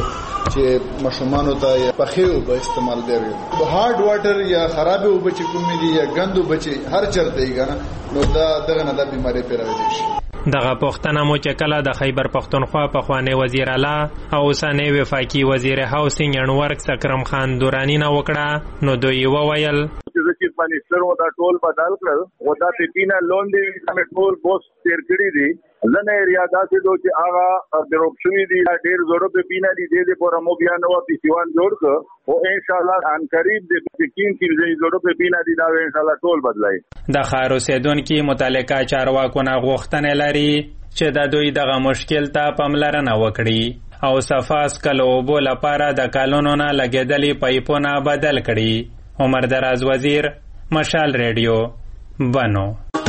چې ماشومان ته پخې اوبه استعمال کوي. هارد واټر یا خراب اوبه چې کومې دي یا ګندو بچي هر چرته یې کنه نو دا دغه نه د بیماری پیراوي شي. دغه پښتنه مو چې کله د خیبر پښتونخوا په خوانی وزیر اعلی او اوسنی وفاقي وزیر هاوسینګ اینڈ ورکس اکرم خان دورانی نه وکړه نو دوی وویل چې چیف منسٹر و دا ټول بدل کړ او دا پیپینا لون دی کوم ټول بوس تیر کړی دی. زنه ایریا داسې دو چې هغه دروپشوي دي ډېر زوړ پیپینا دي دې پر مو بیا نو پیسیوان جوړ کړ او ان شاء الله ان قریب د پکین کې زوړ پیپینا دي دا ان شاء الله ټول بدلای. د خار اوسیدونکو متعلقه چارواکو نه غوښتنه لري چې د دوی دغه مشکل ته پاملرنه وکړي او صفاس کلو اوبو لپاره د کالونو نه لګېدلې پایپونه بدل کړي. عمر دراز وزیر مشال ریډیو بنو.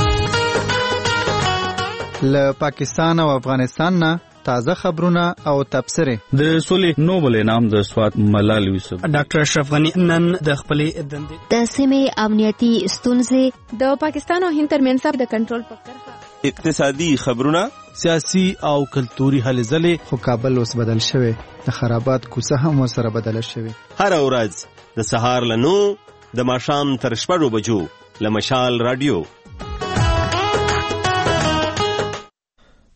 له پاکستان او افغانستان نه تازه خبرونه او تبصره. د سولې نوبل انعام د سوات ملال یوسف ډاکټر اشرف غنی نن د خپلې دندې د سیمې امنیتي ستونزې د پاکستان او هند ترمنځ د کنټرول په کرښه اقتصادي خبرونه سیاسي او کلتوري هلې ځلې. خو کابل اوس بدل شوی، د خرابات کوڅه هم ورسره بدله شوی. هر ورځ د سهار له 9 د ماښام تر 6 بجو له مشال رادیو.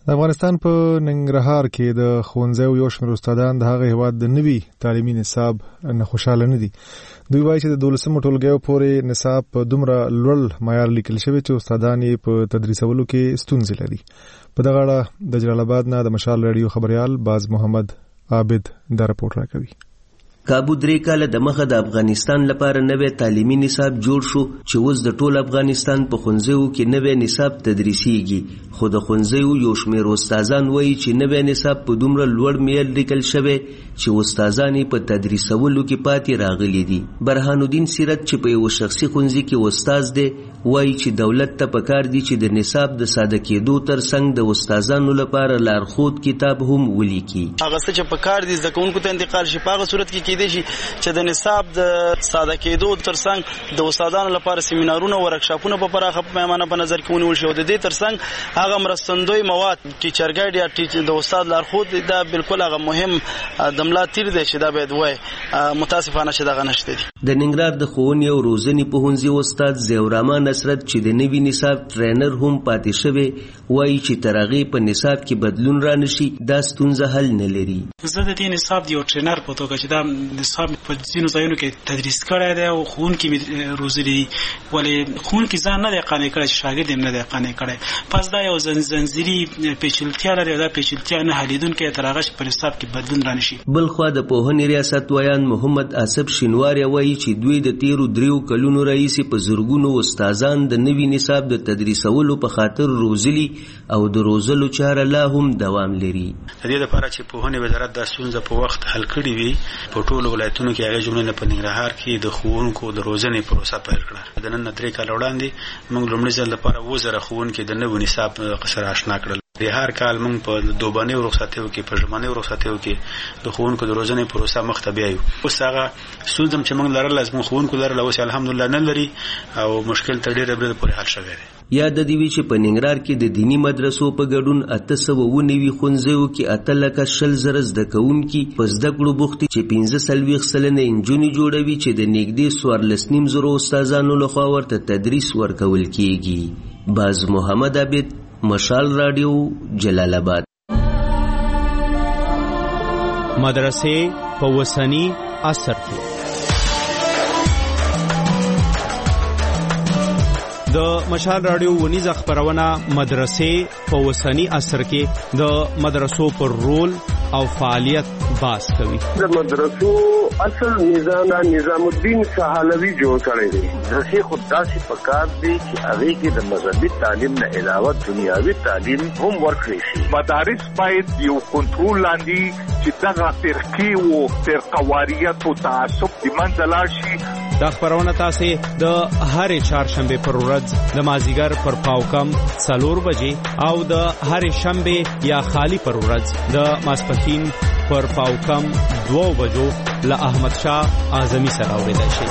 د افغانستان په ننګرهار کې د ښوونځیو یو شمېر استادان د هغه هېواد د نوي تعلیمي نصاب نه خوشحاله نه دي. دوی وایي چې د 12مو ټولګیو پورې نصاب په دومره لوړ معیار لیکل شوی چې استادان یې په تدریسولو کې ستونزې لري. په دغه اړه د جلال آباد نه د مشال رادیو خبريال باز محمد عابد دا رپورټ راکوي. کابو 3 کاله د مخه د افغانستان لپاره نوې تعلیمي نصاب جوړ شو چې اوس د ټول افغانستان په ښوونځیو کې نوې نصاب تدریسیږي، خو د ښوونځیو یو شمېر استادان وایي چې نوې نصاب په دومره لوړ معیار لیکل شوی چې استادان په تدریسولو کې پاتې راغلي دي. برهان الدین سیرت چې په یو شخصي ښوونځي کې استاد دی وایي چې دولت ته پکار دي چې د نصاب د ساده کېدو ترڅنګ د استادانو لپاره لارښود کتاب هم ولیکي. هغه څه چې پکار دي زده کوونکو ته انتقال شي په هغه صورت کې کېدای شي چې د نصاب د ساده کېدو ترڅنګ د استادانو لپاره سیمینارونه او ورکشاپونه په پراخه پیمانه په نظر کې ونیول شي او د دې ترڅنګ هغه مرستندوی مواد ټیچر ګایډ یا د استاد لارښود دا بالکل هغه مهم د ملا تیر دی چې دا باید وای متاسفانه چې دغه نشته دي. د ننګرهار د ښوونې او روزنې پوهنځي استاد زیورحمان نصرت چې د نوي نصاب ټرینر هم پاتې شوی وایي چې تر هغې په نصاب کې بدلون رانشي دا ستونزه حل نه لري. زه د دې نصاب د یو ټرینر په توګه چې دا نصاب په ځینو ځایونو کې تدریس کړی دی او ښوونکي مې روزلي دي، ولې ښوونکي ځان نه دی قانع کړی چې شاګرد یې نه دی قانع کړی. پس دا یو زنځیري پیچلتیا لري او دا پیچلتیا نه حلیدونکی تر هغه چې په نصاب کې بدلون رانشي. بلخوا د پوهنې ریاست ویان محمد آصف شینواری وایي چې دوی د تیرو 3 کلونو راهیسې په زرګونو استادان د نوي نصاب د تدریسولو په خاطر روزلي او د روزلو چاره لا هم دوام لري. د دې لپاره چې پوهنې وزارت د ستونزه په وخت حل کړي وي په ټولو ولایتونو کې هغه جمله په ننګرهار کې د ښوونکو د روزنې پروسه پیل کړه. د نن 3 کال وړاندې موږ لومړي ځل لپاره 2000 ښوونکي د نوي نصاب سره آشنا کړل. د هر کال موږ په دوبانه رخصتیو کې په ژمنه رخصتیو کې د ښوونکو د روزنې پروسه مخ ته بیایو. اوس هغه ستونزه چې موږ لرل لازم ښوونکو لرل اوس الحمدلله نه لري او مشکل تر ډیره بره پورې حل شوی دی. یاد دی وی چې په ننګرهار کې د دینی مدرسو په ګډون 890 ښوونځیو کې 8,000 زده کوونکي په زده کړو بوختي چې 15 سلنه انجونې جوړوي چې د نږدې 14,000 استادانو لخوا ورته تدریس ورکول کیږي. باز محمد عابد مشال رادیو جلال آباد. مدرسې په وسنی عصر کې د مشال رادیو ونیزه خبرونه مدرسې په وسنی عصر کې د مدرسو پر رول او فعالیت باس کوي. د مدرسو اصل نظام الدین سهالوی جوړ کړی دی. درسي خداسي پکار دی چې هغه کې د مذهبي تعلیم نه علاوه دنیاوي تعلیم هم ورکړي شي. مدارس باید یو کنټرول لاندې چې دغه فرقي او فرقواریت او تعصب د منځه لاړ شي. دا خبرونه تاسو د هرې چهارشنبه پر ورځ د مازیګر پر پاوکم 4 بجې او د هرې شنبه یا خالی پر ورځ د ماسپښین پر پاوکم 2 بجو له احمد شاه اعظمي سره اوریدل شي.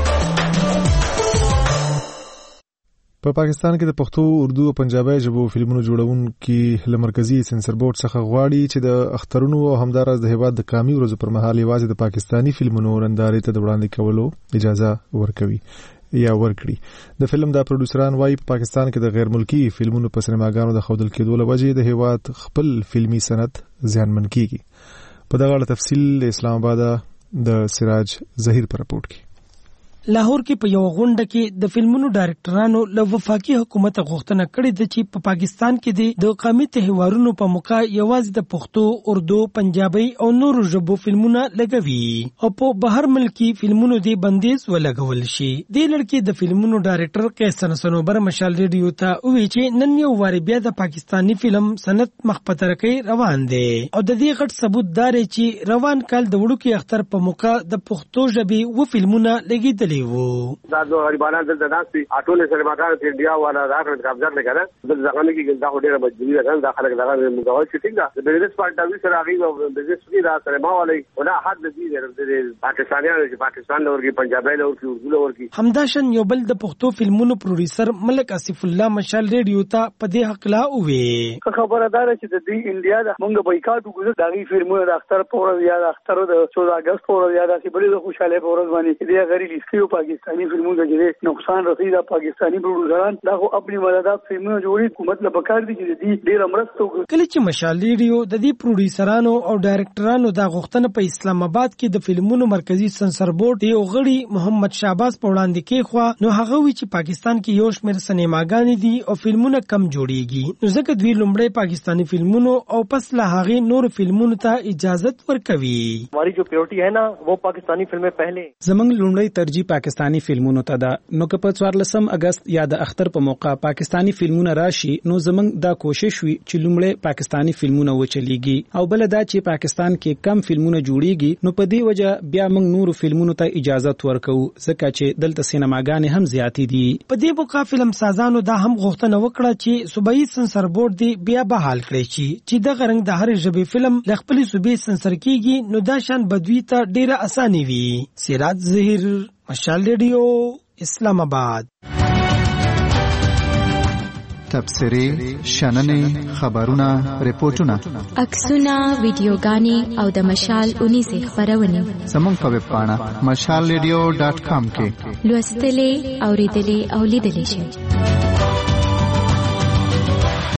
په پاکستان کې د پښتو، اردو او پنجابي ژبو فلمونو جوړونکي له مرکزی سنسر بورډ څخه غواړي چې د اخترونو او همدارس د هیواد د قومي ورځو پر مهال یوازې د پاکستانی فلمونو نندارې ته وړاندې کولو اجازه ورکوي یا ورکړي. د فلم د پروډوسران وايي په پاکستان کې د غیر ملکی فلمونو په سینماګانو د خودل کېدو له وجې د هیواد خپل فلمي صنعت زیانمن کیږي. په دغه اړه تفصیل اسلام آباد د سراج ظهیر پر رپورټ کې. لاهور کې په یو غونډه کې د فلمونو ډایرکټرانو له وفاقي حکومت غوښتنه کړې ده چې په پاکستان کې د قومي تهوارونو په موقع یوازې د پښتو، اردو، پنجابي او نورو ژبو فلمونه لګوي او په بهر ملکی فلمونو دی بندیز ولګول شي. د لړکې د فلمونو ډایرکټر قیس سنوبر مشال ریډیو ته وی چې نن یو واری بیا د پاکستانی فلم صنعت مخ په ترقۍ روان دی او د دې غټ ثبوت دار چې روان کال د وړوکی اختر په موقع د پښتو ژبې و فلمونه لګیدل دا د غریبانو د داسې اټول سینماګانو کې انډیا والا راغله قبضه نه کړه د ځغانه کې دا ډیره مجبوری ده دا خلک دغه مداول شي څنګه د بزنس پارټنر سره هغه او بزنس کې دا سینما والي ولا حد دي د پاکستانیانو چې پاکستان له ورګي پنجابي له ورګي اردو له ورګي. همداشن یو بل د پښتو فلمونو پروډوسر ملک اسف الله مشال ریډیو ته په دې حق لا وې خبردار چې د دې انډیا د مونږ بایکاټ وکړو دغه فلمونو د اختر په ورځ یا د اختر د 14 اگست په ورځ یا د بلې د خوشاله په ورځ باندې دې غری لیستي ډیرو پاکستاني فلمونو کې نقصان رسیدا پاکستاني پروډوسران دا خو خپل مدادات فلمونه جوړي حکومت له پکار دي چې ډیر امرسته وکړي. کله چې مشال ریډیو د دې پروډوسرانو او ډایرکټرانو دا غوښتنه په اسلام آباد کې د فلمونو مرکزی سنسر بورډ یو غړي محمد شعباز په وړاندې کې خو نو هغه وی چې پاکستان کې یو شمېر سینماګانې دي او فلمونه کم جوړيږي نو ځکه دوی لومړی پاکستانی فلمونو او پس له هغه نور فلمونو ته اجازه ورکوي. हमारी जो प्रायोरिटी है ना वो पाकिस्तानी फिल्में पहले زمنګ لومړی ترجیح پاکستانی فلمونو ته ده. نو که په 14 اگست یا د اختر په موقع پاکستانی فلمونه راشي نو زمنګ دا کوشش وي چې لومړی پاکستانی فلمونه وچلیږي او بل دا چې پاکستان کې کم فلمونه جوړیږي نو په دې وجه بیا موږ نور فلمونو ته اجازه ورکو ځکه چې دلته سینماګانې هم زیاتې دي. په دې موقع فلم سازانو دا هم غوښتنه وکړه چې صوبایي سنسر بورډ دی بیا بحال کړي چې د غرنګ د هر ژبې فلم د خپل صوبې سنسر کیږي نو دا شان بدوی ته ډیره اساني وي. سراج ظهیر، مشال ریډیو، اسلام آباد. تبصرې، شننې، خبرونه، ریپورتونه، عکسونه، ویډیوګانې او د مشال 19 خبرونه زموږ په ویب پاڼه mashalradio.com کې لوستلې، اوریدلې او لیدلې شئ.